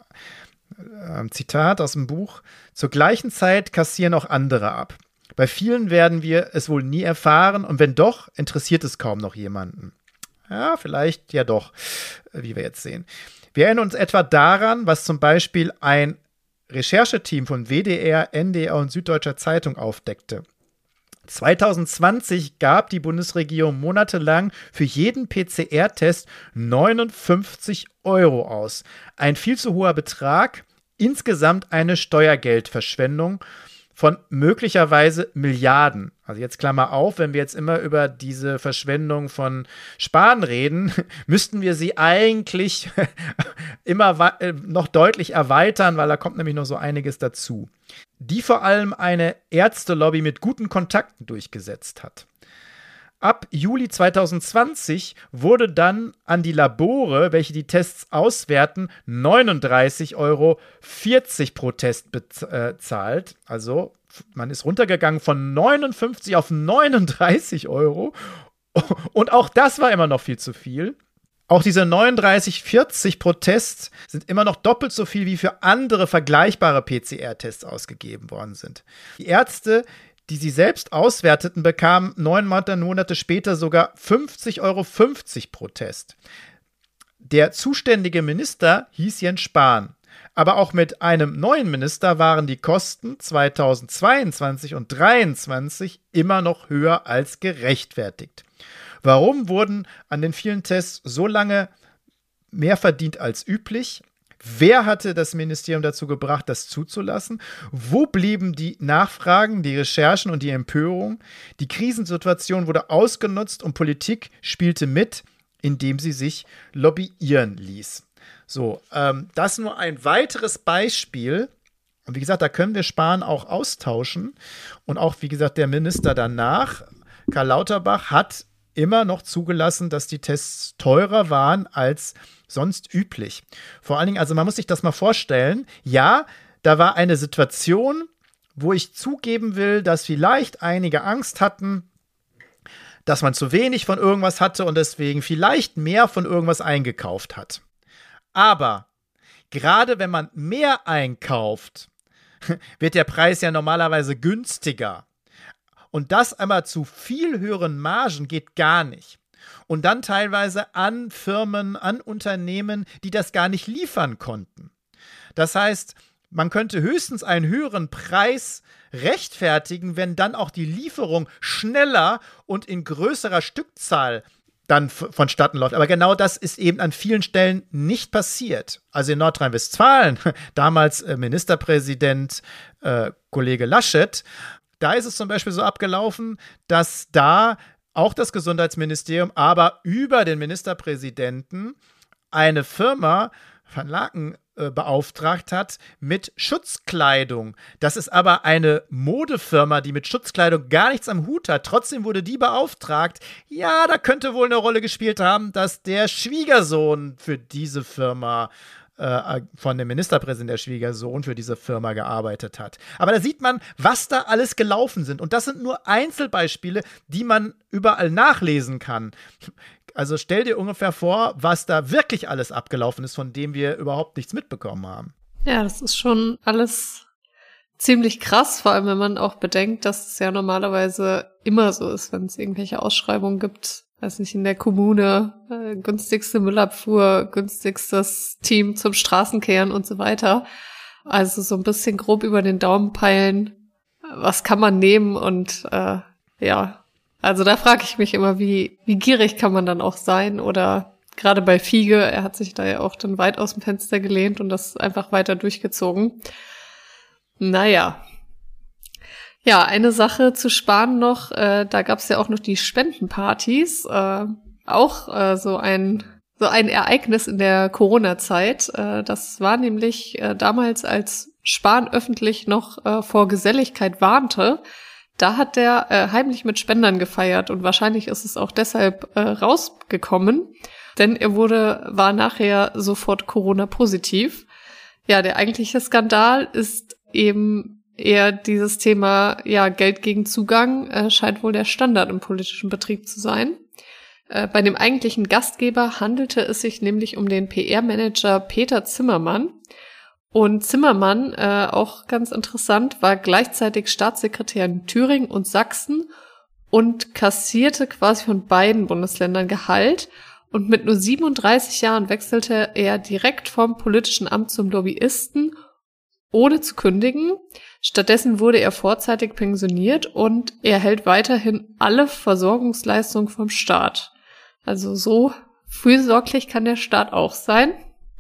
Äh, Zitat aus dem Buch: Zur gleichen Zeit kassieren auch andere ab. Bei vielen werden wir es wohl nie erfahren und wenn doch, interessiert es kaum noch jemanden. Ja, vielleicht ja doch, wie wir jetzt sehen. Wir erinnern uns etwa daran, was zum Beispiel ein Rechercheteam von W D R, N D R und Süddeutscher Zeitung aufdeckte. zwanzig zwanzig gab die Bundesregierung monatelang für jeden P C R-Test neunundfünfzig Euro aus. Ein viel zu hoher Betrag, insgesamt eine Steuergeldverschwendung von möglicherweise Milliarden. Also jetzt Klammer auf, wenn wir jetzt immer über diese Verschwendung von Spahn reden, müssten wir sie eigentlich immer noch deutlich erweitern, weil da kommt nämlich noch so einiges dazu, die vor allem eine Ärztelobby mit guten Kontakten durchgesetzt hat. Ab Juli zwanzig zwanzig wurde dann an die Labore, welche die Tests auswerten, neununddreißig Euro vierzig pro Test bezahlt. Also man ist runtergegangen von neunundfünfzig auf neununddreißig Euro. Und auch das war immer noch viel zu viel. Auch diese neununddreißig vierzig pro Test sind immer noch doppelt so viel, wie für andere vergleichbare P C R-Tests ausgegeben worden sind. Die Ärzte, die sie selbst auswerteten, bekamen neun Monate später sogar fünfzig Euro fünfzig pro Test. Der zuständige Minister hieß Jens Spahn. Aber auch mit einem neuen Minister waren die Kosten zweitausendzweiundzwanzig und zweitausenddreiundzwanzig immer noch höher als gerechtfertigt. Warum wurden an den vielen Tests so lange mehr verdient als üblich? Wer hatte das Ministerium dazu gebracht, das zuzulassen? Wo blieben die Nachfragen, die Recherchen und die Empörung? Die Krisensituation wurde ausgenutzt und Politik spielte mit, indem sie sich lobbyieren ließ. So, ähm, das nur ein weiteres Beispiel. Und wie gesagt, da können wir Spahn auch austauschen. Und auch, wie gesagt, der Minister danach, Karl Lauterbach, hat immer noch zugelassen, dass die Tests teurer waren als sonst üblich. Vor allen Dingen, also man muss sich das mal vorstellen, ja, da war eine Situation, wo ich zugeben will, dass vielleicht einige Angst hatten, dass man zu wenig von irgendwas hatte und deswegen vielleicht mehr von irgendwas eingekauft hat. Aber gerade wenn man mehr einkauft, wird der Preis ja normalerweise günstiger. Und das einmal zu viel höheren Margen geht gar nicht. Und dann teilweise an Firmen, an Unternehmen, die das gar nicht liefern konnten. Das heißt, man könnte höchstens einen höheren Preis rechtfertigen, wenn dann auch die Lieferung schneller und in größerer Stückzahl dann f- vonstatten läuft. Aber genau das ist eben an vielen Stellen nicht passiert. Also in Nordrhein-Westfalen, damals äh, Ministerpräsident äh, Kollege Laschet, da ist es zum Beispiel so abgelaufen, dass da auch das Gesundheitsministerium, aber über den Ministerpräsidenten eine Firma, Van Laken, äh, beauftragt hat mit Schutzkleidung. Das ist aber eine Modefirma, die mit Schutzkleidung gar nichts am Hut hat. Trotzdem wurde die beauftragt. Ja, da könnte wohl eine Rolle gespielt haben, dass der Schwiegersohn für diese Firma von dem Ministerpräsidenten, der Schwiegersohn, für diese Firma gearbeitet hat. Aber da sieht man, was da alles gelaufen sind. Und das sind nur Einzelbeispiele, die man überall nachlesen kann. Also stell dir ungefähr vor, was da wirklich alles abgelaufen ist, von dem wir überhaupt nichts mitbekommen haben. Ja, das ist schon alles ziemlich krass, vor allem wenn man auch bedenkt, dass es ja normalerweise immer so ist, wenn es irgendwelche Ausschreibungen gibt, weiß nicht, in der Kommune, äh, günstigste Müllabfuhr, günstigstes Team zum Straßenkehren und so weiter. Also so ein bisschen grob über den Daumen peilen, was kann man nehmen und äh, ja, also da frage ich mich immer, wie wie gierig kann man dann auch sein oder gerade bei Fiege, er hat sich da ja auch dann weit aus dem Fenster gelehnt und das einfach weiter durchgezogen. Naja. Ja, eine Sache zu sparen noch, äh, da gab's ja auch noch die Spendenpartys, äh, auch äh, so ein so ein Ereignis in der Corona-Zeit. Äh, das war nämlich äh, damals, als Spahn öffentlich noch äh, vor Geselligkeit warnte, da hat der äh, heimlich mit Spendern gefeiert und wahrscheinlich ist es auch deshalb äh, rausgekommen, denn er wurde war nachher sofort Corona-positiv. Ja, der eigentliche Skandal ist eben eher dieses Thema, ja, Geld gegen Zugang äh, scheint wohl der Standard im politischen Betrieb zu sein. Äh, bei dem eigentlichen Gastgeber handelte es sich nämlich um den P R-Manager Peter Zimmermann. Und Zimmermann, äh, auch ganz interessant, war gleichzeitig Staatssekretär in Thüringen und Sachsen und kassierte quasi von beiden Bundesländern Gehalt. Und mit nur siebenunddreißig Jahren wechselte er direkt vom politischen Amt zum Lobbyisten, ohne zu kündigen. Stattdessen wurde er vorzeitig pensioniert und er hält weiterhin alle Versorgungsleistungen vom Staat. Also so fürsorglich kann der Staat auch sein.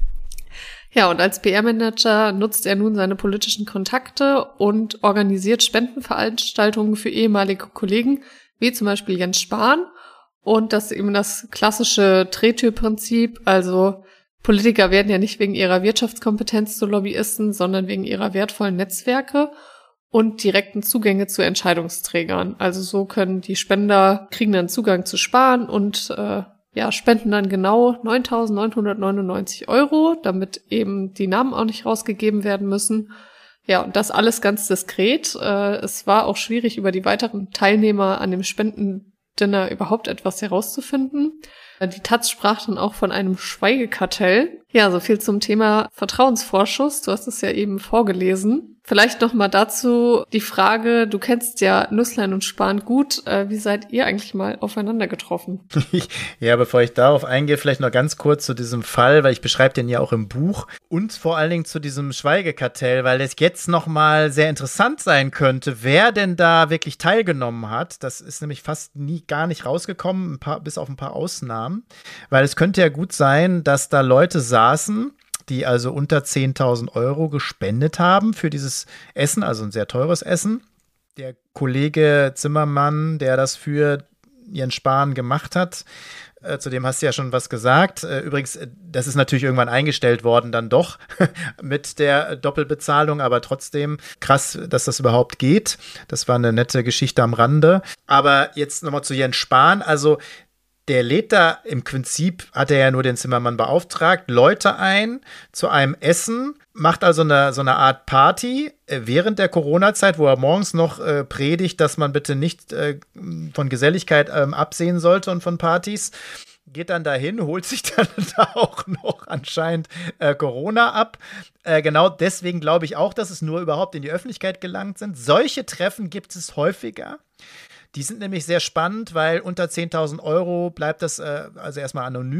Ja, und als P R-Manager nutzt er nun seine politischen Kontakte und organisiert Spendenveranstaltungen für ehemalige Kollegen, wie zum Beispiel Jens Spahn. Und das ist eben das klassische Drehtürprinzip, also Politiker werden ja nicht wegen ihrer Wirtschaftskompetenz zu Lobbyisten, sondern wegen ihrer wertvollen Netzwerke und direkten Zugänge zu Entscheidungsträgern. Also so können die Spender, kriegen dann Zugang zu Spahn und äh, ja spenden dann genau neuntausendneunhundertneunundneunzig Euro, damit eben die Namen auch nicht rausgegeben werden müssen. Ja, und das alles ganz diskret. Äh, es war auch schwierig, über die weiteren Teilnehmer an dem Spendendinner überhaupt etwas herauszufinden. Die Taz sprach dann auch von einem Schweigekartell. Ja, so viel zum Thema Vertrauensvorschuss. Du hast es ja eben vorgelesen. Vielleicht noch mal dazu die Frage, du kennst ja Nüßlein und Spahn gut. Äh, wie seid ihr eigentlich mal aufeinander getroffen? Ja, bevor ich darauf eingehe, vielleicht noch ganz kurz zu diesem Fall, weil ich beschreibe den ja auch im Buch. Und vor allen Dingen zu diesem Schweigekartell, weil es jetzt noch mal sehr interessant sein könnte, wer denn da wirklich teilgenommen hat. Das ist nämlich fast nie gar nicht rausgekommen, ein paar, bis auf ein paar Ausnahmen. Weil es könnte ja gut sein, dass da Leute saßen, die also unter zehntausend Euro gespendet haben für dieses Essen, also ein sehr teures Essen. Der Kollege Zimmermann, der das für Jens Spahn gemacht hat, äh, zu dem hast du ja schon was gesagt. Äh, übrigens, das ist natürlich irgendwann eingestellt worden, dann doch mit der Doppelbezahlung, aber trotzdem krass, dass das überhaupt geht. Das war eine nette Geschichte am Rande. Aber jetzt nochmal zu Jens Spahn, also der lädt da, im Prinzip hat er ja nur den Zimmermann beauftragt, Leute ein zu einem Essen, macht also eine, so eine Art Party äh, während der Corona-Zeit, wo er morgens noch äh, predigt, dass man bitte nicht äh, von Geselligkeit ähm, absehen sollte und von Partys. Geht dann dahin, holt sich dann da auch noch anscheinend äh, Corona ab. Äh, genau deswegen glaube ich auch, dass es nur überhaupt in die Öffentlichkeit gelangt sind. Solche Treffen gibt es häufiger. Die sind nämlich sehr spannend, weil unter zehntausend Euro bleibt das äh, also erstmal anonym.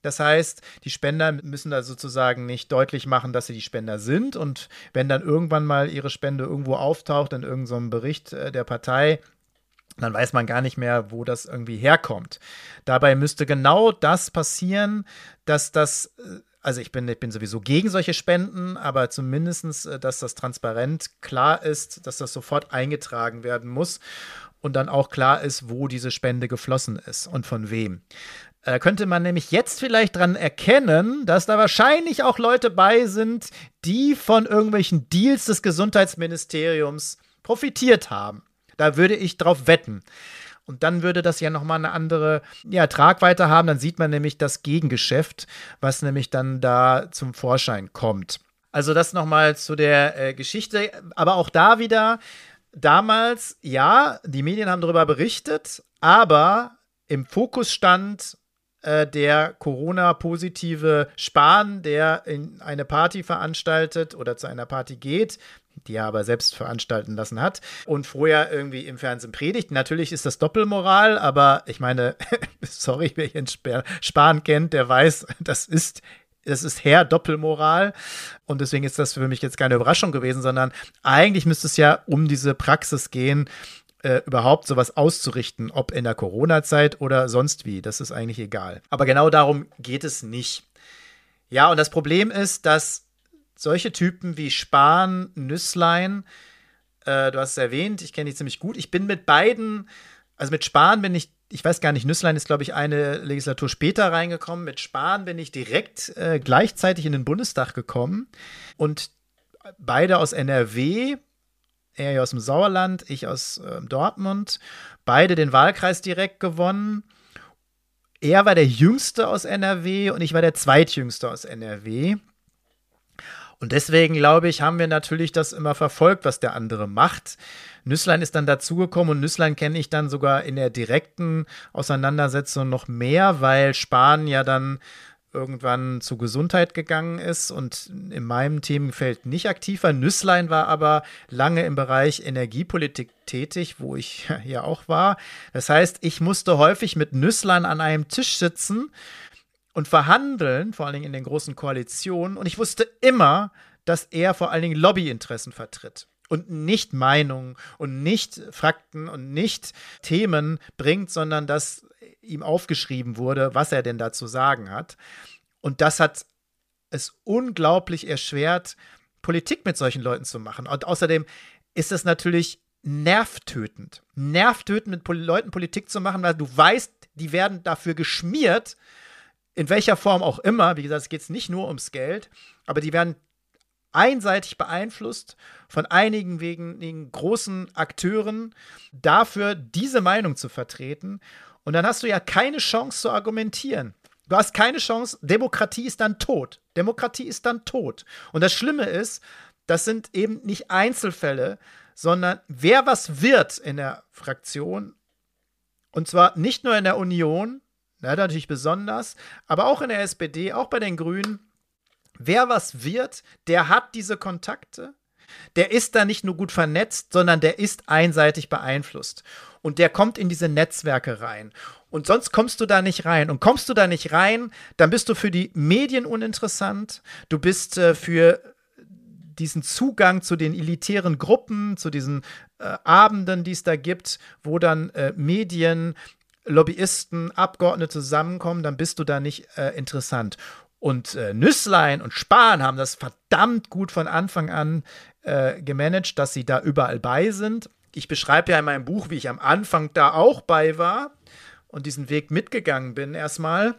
Das heißt, die Spender müssen da sozusagen nicht deutlich machen, dass sie die Spender sind. Und wenn dann irgendwann mal ihre Spende irgendwo auftaucht in irgendeinem Bericht der Partei, dann weiß man gar nicht mehr, wo das irgendwie herkommt. Dabei müsste genau das passieren, dass das, also ich bin, ich bin sowieso gegen solche Spenden, aber zumindest, dass das transparent klar ist, dass das sofort eingetragen werden muss und dann auch klar ist, wo diese Spende geflossen ist und von wem. Da könnte man nämlich jetzt vielleicht dran erkennen, dass da wahrscheinlich auch Leute bei sind, die von irgendwelchen Deals des Gesundheitsministeriums profitiert haben. Da würde ich drauf wetten. Und dann würde das ja nochmal eine andere ja, Tragweite haben. Dann sieht man nämlich das Gegengeschäft, was nämlich dann da zum Vorschein kommt. Also das nochmal zu der äh, Geschichte. Aber auch da wieder, damals, ja, die Medien haben darüber berichtet, aber im Fokus stand äh, der Corona-positive Spahn, der in eine Party veranstaltet oder zu einer Party geht, die er aber selbst veranstalten lassen hat und vorher irgendwie im Fernsehen predigt. Natürlich ist das Doppelmoral, aber ich meine, sorry, wer Jens Spahn kennt, der weiß, das ist, das ist Herr Doppelmoral und deswegen ist das für mich jetzt keine Überraschung gewesen, sondern eigentlich müsste es ja um diese Praxis gehen, äh, überhaupt sowas auszurichten, ob in der Corona-Zeit oder sonst wie, das ist eigentlich egal. Aber genau darum geht es nicht. Ja, und das Problem ist, dass solche Typen wie Spahn, Nüßlein, äh, du hast es erwähnt, ich kenne die ziemlich gut. Ich bin mit beiden, also mit Spahn bin ich, ich weiß gar nicht, Nüßlein ist, glaube ich, eine Legislatur später reingekommen. Mit Spahn bin ich direkt äh, gleichzeitig in den Bundestag gekommen. Und beide aus N R W, er ja aus dem Sauerland, ich aus äh, Dortmund. Beide den Wahlkreis direkt gewonnen. Er war der Jüngste aus N R W und ich war der Zweitjüngste aus N R W. Und deswegen, glaube ich, haben wir natürlich das immer verfolgt, was der andere macht. Nüßlein ist dann dazugekommen und Nüßlein kenne ich dann sogar in der direkten Auseinandersetzung noch mehr, weil Spahn ja dann irgendwann zur Gesundheit gegangen ist und in meinem Themenfeld nicht aktiv war. Nüßlein war aber lange im Bereich Energiepolitik tätig, wo ich ja auch war. Das heißt, ich musste häufig mit Nüßlein an einem Tisch sitzen und verhandeln, vor allen Dingen in den großen Koalitionen. Und ich wusste immer, dass er vor allen Dingen Lobbyinteressen vertritt und nicht Meinungen und nicht Fakten und nicht Themen bringt, sondern dass ihm aufgeschrieben wurde, was er denn da zu sagen hat. Und das hat es unglaublich erschwert, Politik mit solchen Leuten zu machen. Und außerdem ist es natürlich nervtötend. Nervtötend, mit Pol- Leuten Politik zu machen, weil du weißt, die werden dafür geschmiert, in welcher Form auch immer. Wie gesagt, es geht nicht nur ums Geld, aber die werden einseitig beeinflusst von einigen wenigen großen Akteuren dafür, diese Meinung zu vertreten. Und dann hast du ja keine Chance zu argumentieren. Du hast keine Chance. Demokratie ist dann tot. Demokratie ist dann tot. Und das Schlimme ist, das sind eben nicht Einzelfälle, sondern wer was wird in der Fraktion, und zwar nicht nur in der Union, ja, natürlich besonders, aber auch in der S P D, auch bei den Grünen. Wer was wird, der hat diese Kontakte. Der ist da nicht nur gut vernetzt, sondern der ist einseitig beeinflusst. Und der kommt in diese Netzwerke rein. Und sonst kommst du da nicht rein. Und kommst du da nicht rein, dann bist du für die Medien uninteressant. Du bist äh, für diesen Zugang zu den elitären Gruppen, zu diesen äh, Abenden, die es da gibt, wo dann äh, Medien, Lobbyisten, Abgeordnete zusammenkommen, dann bist du da nicht äh, interessant. Und äh, Nüßlein und Spahn haben das verdammt gut von Anfang an äh, gemanagt, dass sie da überall bei sind. Ich beschreibe ja in meinem Buch, wie ich am Anfang da auch bei war und diesen Weg mitgegangen bin erstmal.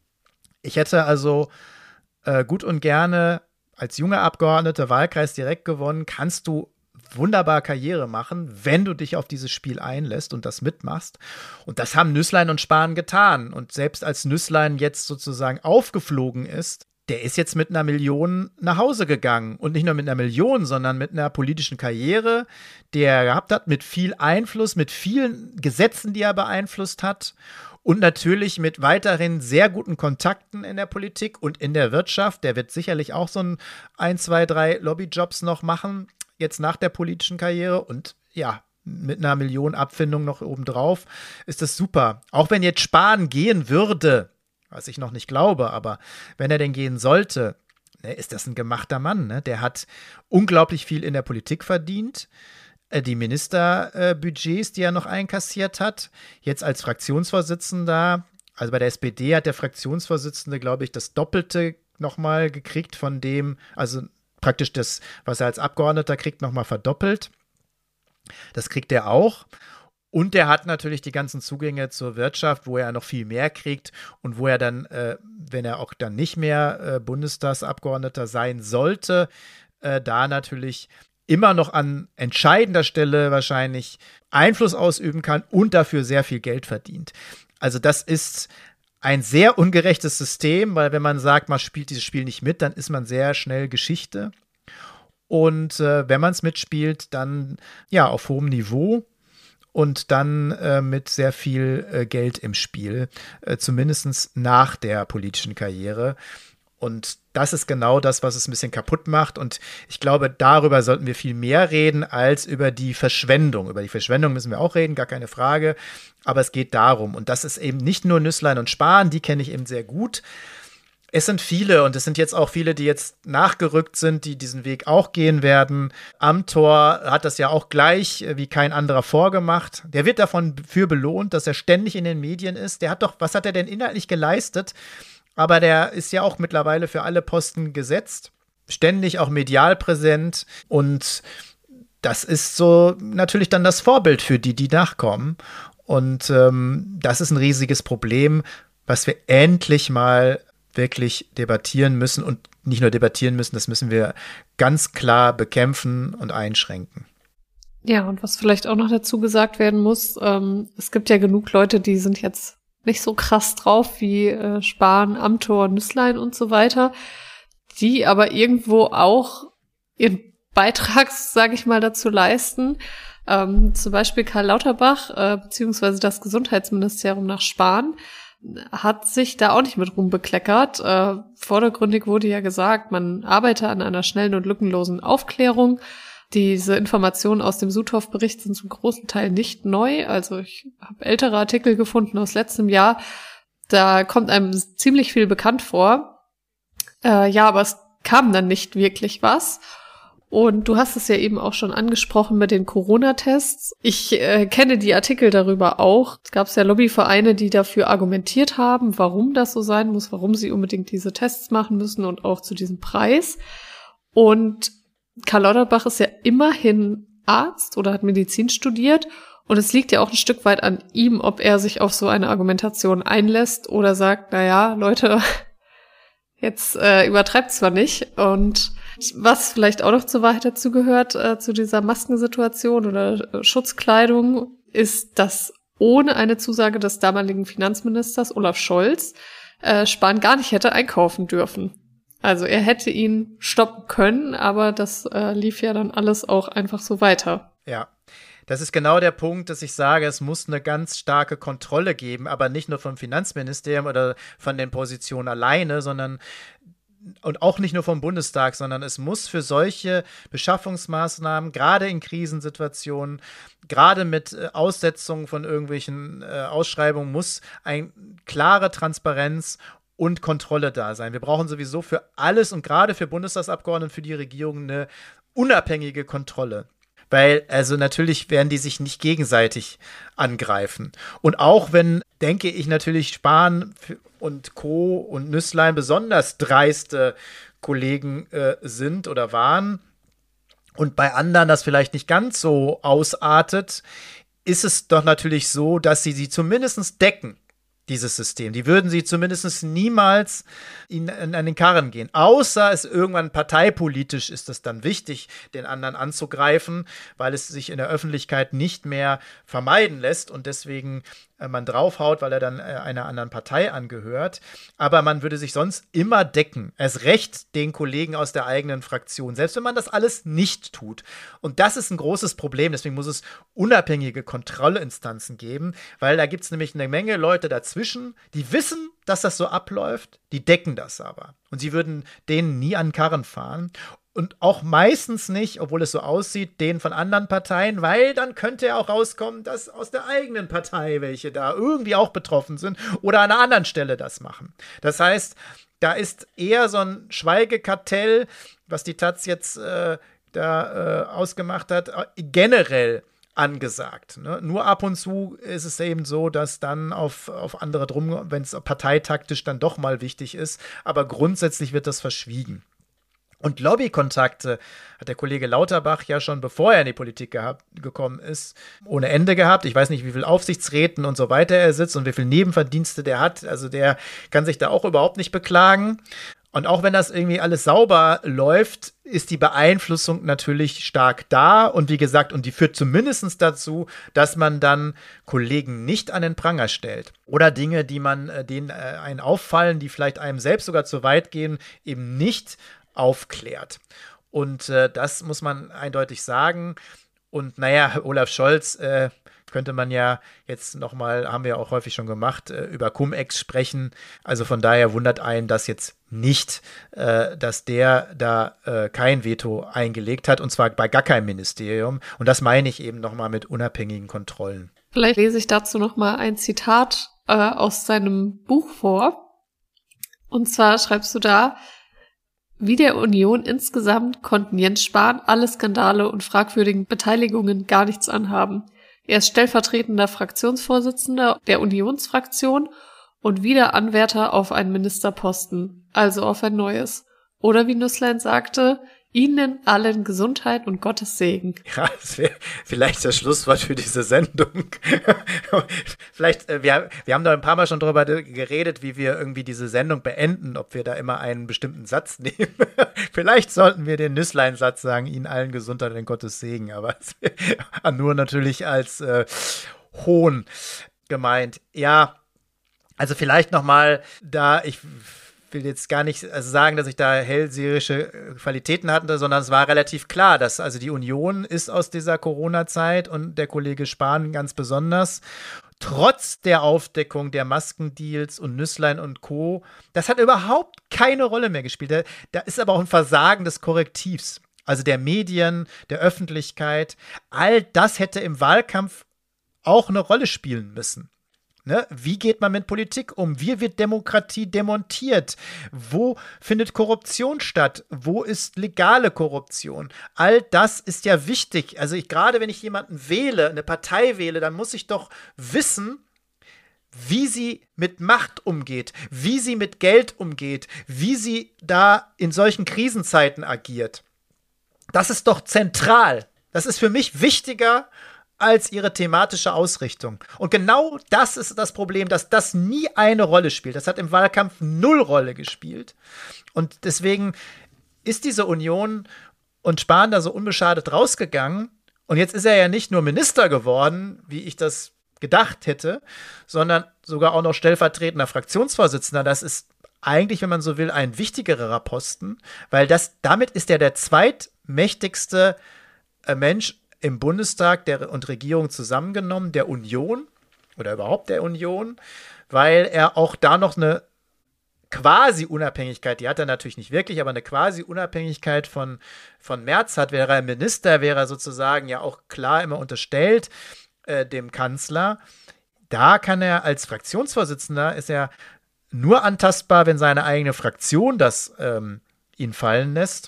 Ich hätte also äh, gut und gerne als junger Abgeordneter Wahlkreis direkt gewonnen. Kannst du wunderbar Karriere machen, wenn du dich auf dieses Spiel einlässt und das mitmachst. Und das haben Nüßlein und Spahn getan. Und selbst als Nüßlein jetzt sozusagen aufgeflogen ist, der ist jetzt mit einer Million nach Hause gegangen. Und nicht nur mit einer Million, sondern mit einer politischen Karriere, die er gehabt hat, mit viel Einfluss, mit vielen Gesetzen, die er beeinflusst hat. Und natürlich mit weiterhin sehr guten Kontakten in der Politik und in der Wirtschaft. Der wird sicherlich auch so ein, ein zwei, drei Lobbyjobs noch machen, jetzt nach der politischen Karriere. Und ja, mit einer Million Abfindung noch obendrauf ist das super. Auch wenn jetzt Spahn gehen würde, was ich noch nicht glaube, aber wenn er denn gehen sollte, ne, ist das ein gemachter Mann. Ne? Der hat unglaublich viel in der Politik verdient. Äh, die Ministerbudgets, äh, die er noch einkassiert hat, jetzt als Fraktionsvorsitzender, also bei der S P D hat der Fraktionsvorsitzende, glaube ich, das Doppelte nochmal gekriegt von dem, also praktisch das, was er als Abgeordneter kriegt, nochmal verdoppelt. Das kriegt er auch. Und er hat natürlich die ganzen Zugänge zur Wirtschaft, wo er noch viel mehr kriegt und wo er dann, äh, wenn er auch dann nicht mehr äh, Bundestagsabgeordneter sein sollte, äh, da natürlich immer noch an entscheidender Stelle wahrscheinlich Einfluss ausüben kann und dafür sehr viel Geld verdient. Also das ist ein sehr ungerechtes System, weil wenn man sagt, man spielt dieses Spiel nicht mit, dann ist man sehr schnell Geschichte. Und äh, wenn man es mitspielt, dann ja auf hohem Niveau. Und dann äh, mit sehr viel äh, Geld im Spiel, äh, zumindest nach der politischen Karriere. Und das ist genau das, was es ein bisschen kaputt macht. Und ich glaube, darüber sollten wir viel mehr reden als über die Verschwendung. Über die Verschwendung müssen wir auch reden, gar keine Frage. Aber es geht darum. Und das ist eben nicht nur Nüßlein und Spahn, die kenne ich eben sehr gut. Es sind viele und es sind jetzt auch viele, die jetzt nachgerückt sind, die diesen Weg auch gehen werden. Amthor hat das ja auch gleich wie kein anderer vorgemacht. Der wird davon für belohnt, dass er ständig in den Medien ist. Der hat doch, was hat er denn inhaltlich geleistet? Aber der ist ja auch mittlerweile für alle Posten gesetzt. Ständig auch medial präsent. Und das ist so natürlich dann das Vorbild für die, die nachkommen. Und ähm, das ist ein riesiges Problem, was wir endlich mal wirklich debattieren müssen und nicht nur debattieren müssen, das müssen wir ganz klar bekämpfen und einschränken. Ja, und was vielleicht auch noch dazu gesagt werden muss, ähm, es gibt ja genug Leute, die sind jetzt nicht so krass drauf wie äh, Spahn, Amthor, Nüßlein und so weiter, die aber irgendwo auch ihren Beitrag, sage ich mal, dazu leisten. Ähm, zum Beispiel Karl Lauterbach, äh, beziehungsweise das Gesundheitsministerium nach Spahn, hat sich da auch nicht mit Ruhm bekleckert. Äh, vordergründig wurde ja gesagt, man arbeite an einer schnellen und lückenlosen Aufklärung. Diese Informationen aus dem Suthoff-Bericht sind zum großen Teil nicht neu. Also ich habe ältere Artikel gefunden aus letztem Jahr. Da kommt einem ziemlich viel bekannt vor. Äh, ja, aber es kam dann nicht wirklich was. Und du hast es ja eben auch schon angesprochen mit den Corona-Tests. Ich äh, kenne die Artikel darüber auch. Es gab ja Lobbyvereine, die dafür argumentiert haben, warum das so sein muss, warum sie unbedingt diese Tests machen müssen und auch zu diesem Preis. Und Karl Lauterbach ist ja immerhin Arzt oder hat Medizin studiert. Und es liegt ja auch ein Stück weit an ihm, ob er sich auf so eine Argumentation einlässt oder sagt, na ja, Leute, jetzt äh, übertreibt zwar nicht. Und was vielleicht auch noch zur Wahrheit dazu gehört, äh, zu dieser Maskensituation oder äh, Schutzkleidung, ist, dass ohne eine Zusage des damaligen Finanzministers Olaf Scholz äh, Spahn gar nicht hätte einkaufen dürfen. Also er hätte ihn stoppen können, aber das äh, lief ja dann alles auch einfach so weiter. Ja. Das ist genau der Punkt, dass ich sage, es muss eine ganz starke Kontrolle geben, aber nicht nur vom Finanzministerium oder von den Positionen alleine, sondern und auch nicht nur vom Bundestag, sondern es muss für solche Beschaffungsmaßnahmen, gerade in Krisensituationen, gerade mit äh, Aussetzung von irgendwelchen äh, Ausschreibungen, muss eine klare Transparenz und Kontrolle da sein. Wir brauchen sowieso für alles und gerade für Bundestagsabgeordnete und für die Regierung eine unabhängige Kontrolle. Weil, also natürlich werden die sich nicht gegenseitig angreifen. Und auch wenn, denke ich, natürlich Spahn und Co. und Nüßlein besonders dreiste Kollegen äh, sind oder waren und bei anderen das vielleicht nicht ganz so ausartet, ist es doch natürlich so, dass sie sie zumindest decken, dieses System. Die würden sie zumindest niemals in, in, an den Karren gehen. Außer es irgendwann parteipolitisch ist es dann wichtig, den anderen anzugreifen, weil es sich in der Öffentlichkeit nicht mehr vermeiden lässt und deswegen äh, man draufhaut, weil er dann äh, einer anderen Partei angehört. Aber man würde sich sonst immer decken. Erst recht den Kollegen aus der eigenen Fraktion. Selbst wenn man das alles nicht tut. Und das ist ein großes Problem. Deswegen muss es unabhängige Kontrollinstanzen geben, weil da gibt es nämlich eine Menge Leute dazwischen, die wissen, dass das so abläuft, die decken das aber. Und sie würden denen nie an den Karren fahren. Und auch meistens nicht, obwohl es so aussieht, den von anderen Parteien, weil dann könnte ja auch rauskommen, dass aus der eigenen Partei welche da irgendwie auch betroffen sind oder an einer anderen Stelle das machen. Das heißt, da ist eher so ein Schweigekartell, was die Taz jetzt äh, da äh, ausgemacht hat, generell angesagt. Ne? Nur ab und zu ist es eben so, dass dann auf, auf andere drum, wenn es parteitaktisch dann doch mal wichtig ist, aber grundsätzlich wird das verschwiegen. Und Lobbykontakte hat der Kollege Lauterbach ja schon, bevor er in die Politik gehabt, gekommen ist, ohne Ende gehabt. Ich weiß nicht, wie viel Aufsichtsräten und so weiter er sitzt und wie viel Nebenverdienste der hat. Also der kann sich da auch überhaupt nicht beklagen. Und auch wenn das irgendwie alles sauber läuft, ist die Beeinflussung natürlich stark da. Und wie gesagt, und die führt zumindest dazu, dass man dann Kollegen nicht an den Pranger stellt. Oder Dinge, die man, denen einen auffallen, die vielleicht einem selbst sogar zu weit gehen, eben nicht aufklärt. Und äh, das muss man eindeutig sagen. Und naja, Olaf Scholz äh, könnte man ja jetzt nochmal, haben wir auch häufig schon gemacht, äh, über Cum-Ex sprechen. Also von daher wundert einen das jetzt nicht, äh, dass der da äh, kein Veto eingelegt hat, und zwar bei gar keinem Ministerium. Und das meine ich eben nochmal mit unabhängigen Kontrollen. Vielleicht lese ich dazu nochmal ein Zitat äh, aus seinem Buch vor. Und zwar schreibst du da: Wie der Union insgesamt konnten Jens Spahn alle Skandale und fragwürdigen Beteiligungen gar nichts anhaben. Er ist stellvertretender Fraktionsvorsitzender der Unionsfraktion und wieder Anwärter auf einen Ministerposten, also auf ein neues. Oder wie Nüßlein sagte, Ihnen allen Gesundheit und Gottes Segen. Ja, das wäre vielleicht das Schlusswort für diese Sendung. Vielleicht, äh, wir, wir haben da ein paar Mal schon drüber geredet, wie wir irgendwie diese Sendung beenden, ob wir da immer einen bestimmten Satz nehmen. Vielleicht sollten wir den Nüßlein-Satz sagen, Ihnen allen Gesundheit und Gottes Segen, aber nur natürlich als äh, Hohn gemeint. Ja, also vielleicht noch mal da, ich will jetzt gar nicht also sagen, dass ich da hellseherische Qualitäten hatte, sondern es war relativ klar, dass also die Union ist aus dieser Corona-Zeit und der Kollege Spahn ganz besonders, trotz der Aufdeckung der Maskendeals und Nüßlein und Co., das hat überhaupt keine Rolle mehr gespielt. Da, da ist aber auch ein Versagen des Korrektivs, also der Medien, der Öffentlichkeit. All das hätte im Wahlkampf auch eine Rolle spielen müssen. Ne? Wie geht man mit Politik um? Wie wird Demokratie demontiert? Wo findet Korruption statt? Wo ist legale Korruption? All das ist ja wichtig. Also ich, gerade wenn ich jemanden wähle, eine Partei wähle, dann muss ich doch wissen, wie sie mit Macht umgeht, wie sie mit Geld umgeht, wie sie da in solchen Krisenzeiten agiert. Das ist doch zentral. Das ist für mich wichtiger als ihre thematische Ausrichtung. Und genau das ist das Problem, dass das nie eine Rolle spielt. Das hat im Wahlkampf null Rolle gespielt. Und deswegen ist diese Union und Spahn da so unbeschadet rausgegangen. Und jetzt ist er ja nicht nur Minister geworden, wie ich das gedacht hätte, sondern sogar auch noch stellvertretender Fraktionsvorsitzender. Das ist eigentlich, wenn man so will, ein wichtigerer Posten, weil das, damit ist er der zweitmächtigste äh, Mensch im Bundestag der, und Regierung zusammengenommen, der Union oder überhaupt der Union, weil er auch da noch eine Quasi-Unabhängigkeit, die hat er natürlich nicht wirklich, aber eine Quasi-Unabhängigkeit von, von Merz hat. Wäre er Minister, wäre er sozusagen ja auch klar immer unterstellt äh, dem Kanzler. Da kann er als Fraktionsvorsitzender, ist er nur antastbar, wenn seine eigene Fraktion das ähm, ihn fallen lässt.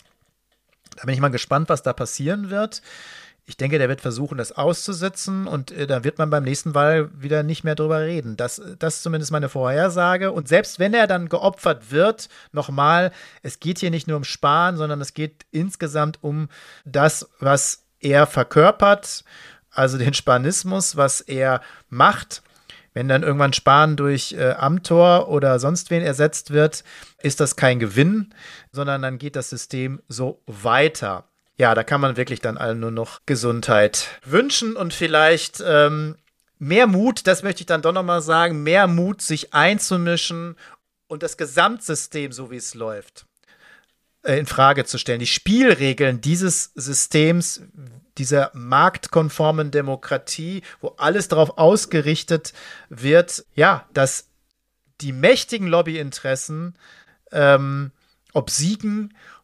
Da bin ich mal gespannt, was da passieren wird. Ich denke, der wird versuchen, das auszusitzen und äh, da wird man beim nächsten Wahl wieder nicht mehr drüber reden. Das, das ist zumindest meine Vorhersage. Und selbst wenn er dann geopfert wird, nochmal, es geht hier nicht nur um Spahn, sondern es geht insgesamt um das, was er verkörpert, also den Spahnismus, was er macht. Wenn dann irgendwann Spahn durch äh, Amthor oder sonst wen ersetzt wird, ist das kein Gewinn, sondern dann geht das System so weiter. Ja, da kann man wirklich dann allen nur noch Gesundheit wünschen und vielleicht ähm, mehr Mut, das möchte ich dann doch nochmal sagen, mehr Mut, sich einzumischen und das Gesamtsystem, so wie es läuft, äh, in Frage zu stellen. Die Spielregeln dieses Systems, dieser marktkonformen Demokratie, wo alles darauf ausgerichtet wird, ja, dass die mächtigen Lobbyinteressen ähm, obsiegen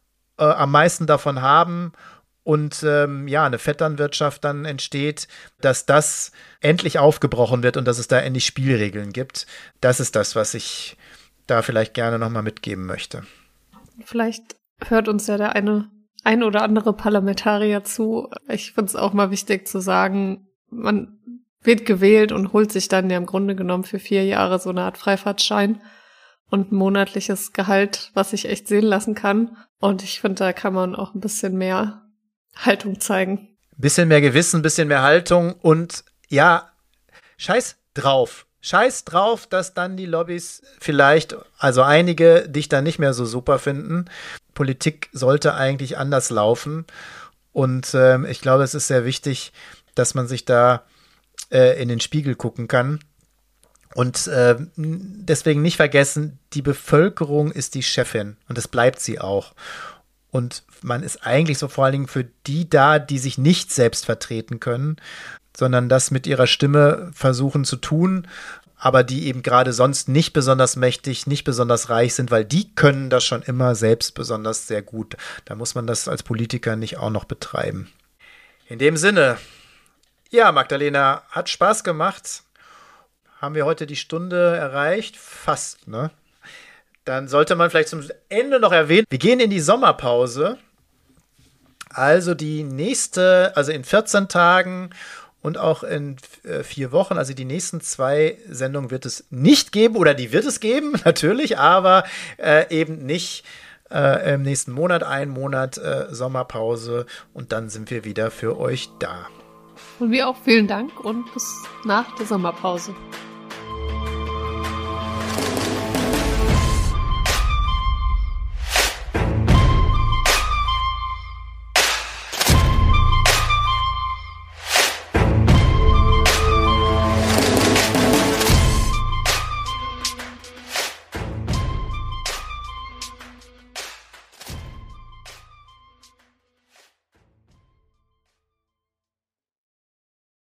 äh, am meisten davon haben und ähm, ja, eine Vetternwirtschaft dann entsteht, dass das endlich aufgebrochen wird und dass es da endlich Spielregeln gibt. Das ist das, was ich da vielleicht gerne nochmal mitgeben möchte. Vielleicht hört uns ja der eine, ein oder andere Parlamentarier zu. Ich finde es auch mal wichtig zu sagen, man wird gewählt und holt sich dann ja im Grunde genommen für vier Jahre so eine Art Freifahrtschein und ein monatliches Gehalt, was sich echt sehen lassen kann. Und ich finde, da kann man auch ein bisschen mehr Haltung zeigen. Bisschen mehr Gewissen, bisschen mehr Haltung und ja, scheiß drauf. Scheiß drauf, dass dann die Lobbys vielleicht, also einige, dich dann nicht mehr so super finden. Politik sollte eigentlich anders laufen. Und ähm, ich glaube, es ist sehr wichtig, dass man sich da äh, in den Spiegel gucken kann. Und äh, deswegen nicht vergessen, die Bevölkerung ist die Chefin und das bleibt sie auch. Und man ist eigentlich so vor allen Dingen für die da, die sich nicht selbst vertreten können, sondern das mit ihrer Stimme versuchen zu tun, aber die eben gerade sonst nicht besonders mächtig, nicht besonders reich sind, weil die können das schon immer selbst besonders sehr gut. Da muss man das als Politiker nicht auch noch betreiben. In dem Sinne, ja, Magdalena, hat Spaß gemacht. Haben wir heute die Stunde erreicht? Fast, ne? Dann sollte man vielleicht zum Ende noch erwähnen, wir gehen in die Sommerpause. Also die nächste, also in vierzehn Tagen und auch in äh, vier Wochen, also die nächsten zwei Sendungen wird es nicht geben, oder die wird es geben, natürlich, aber äh, eben nicht äh, im nächsten Monat, ein Monat äh, Sommerpause und dann sind wir wieder für euch da. Und wir auch vielen Dank und bis nach der Sommerpause.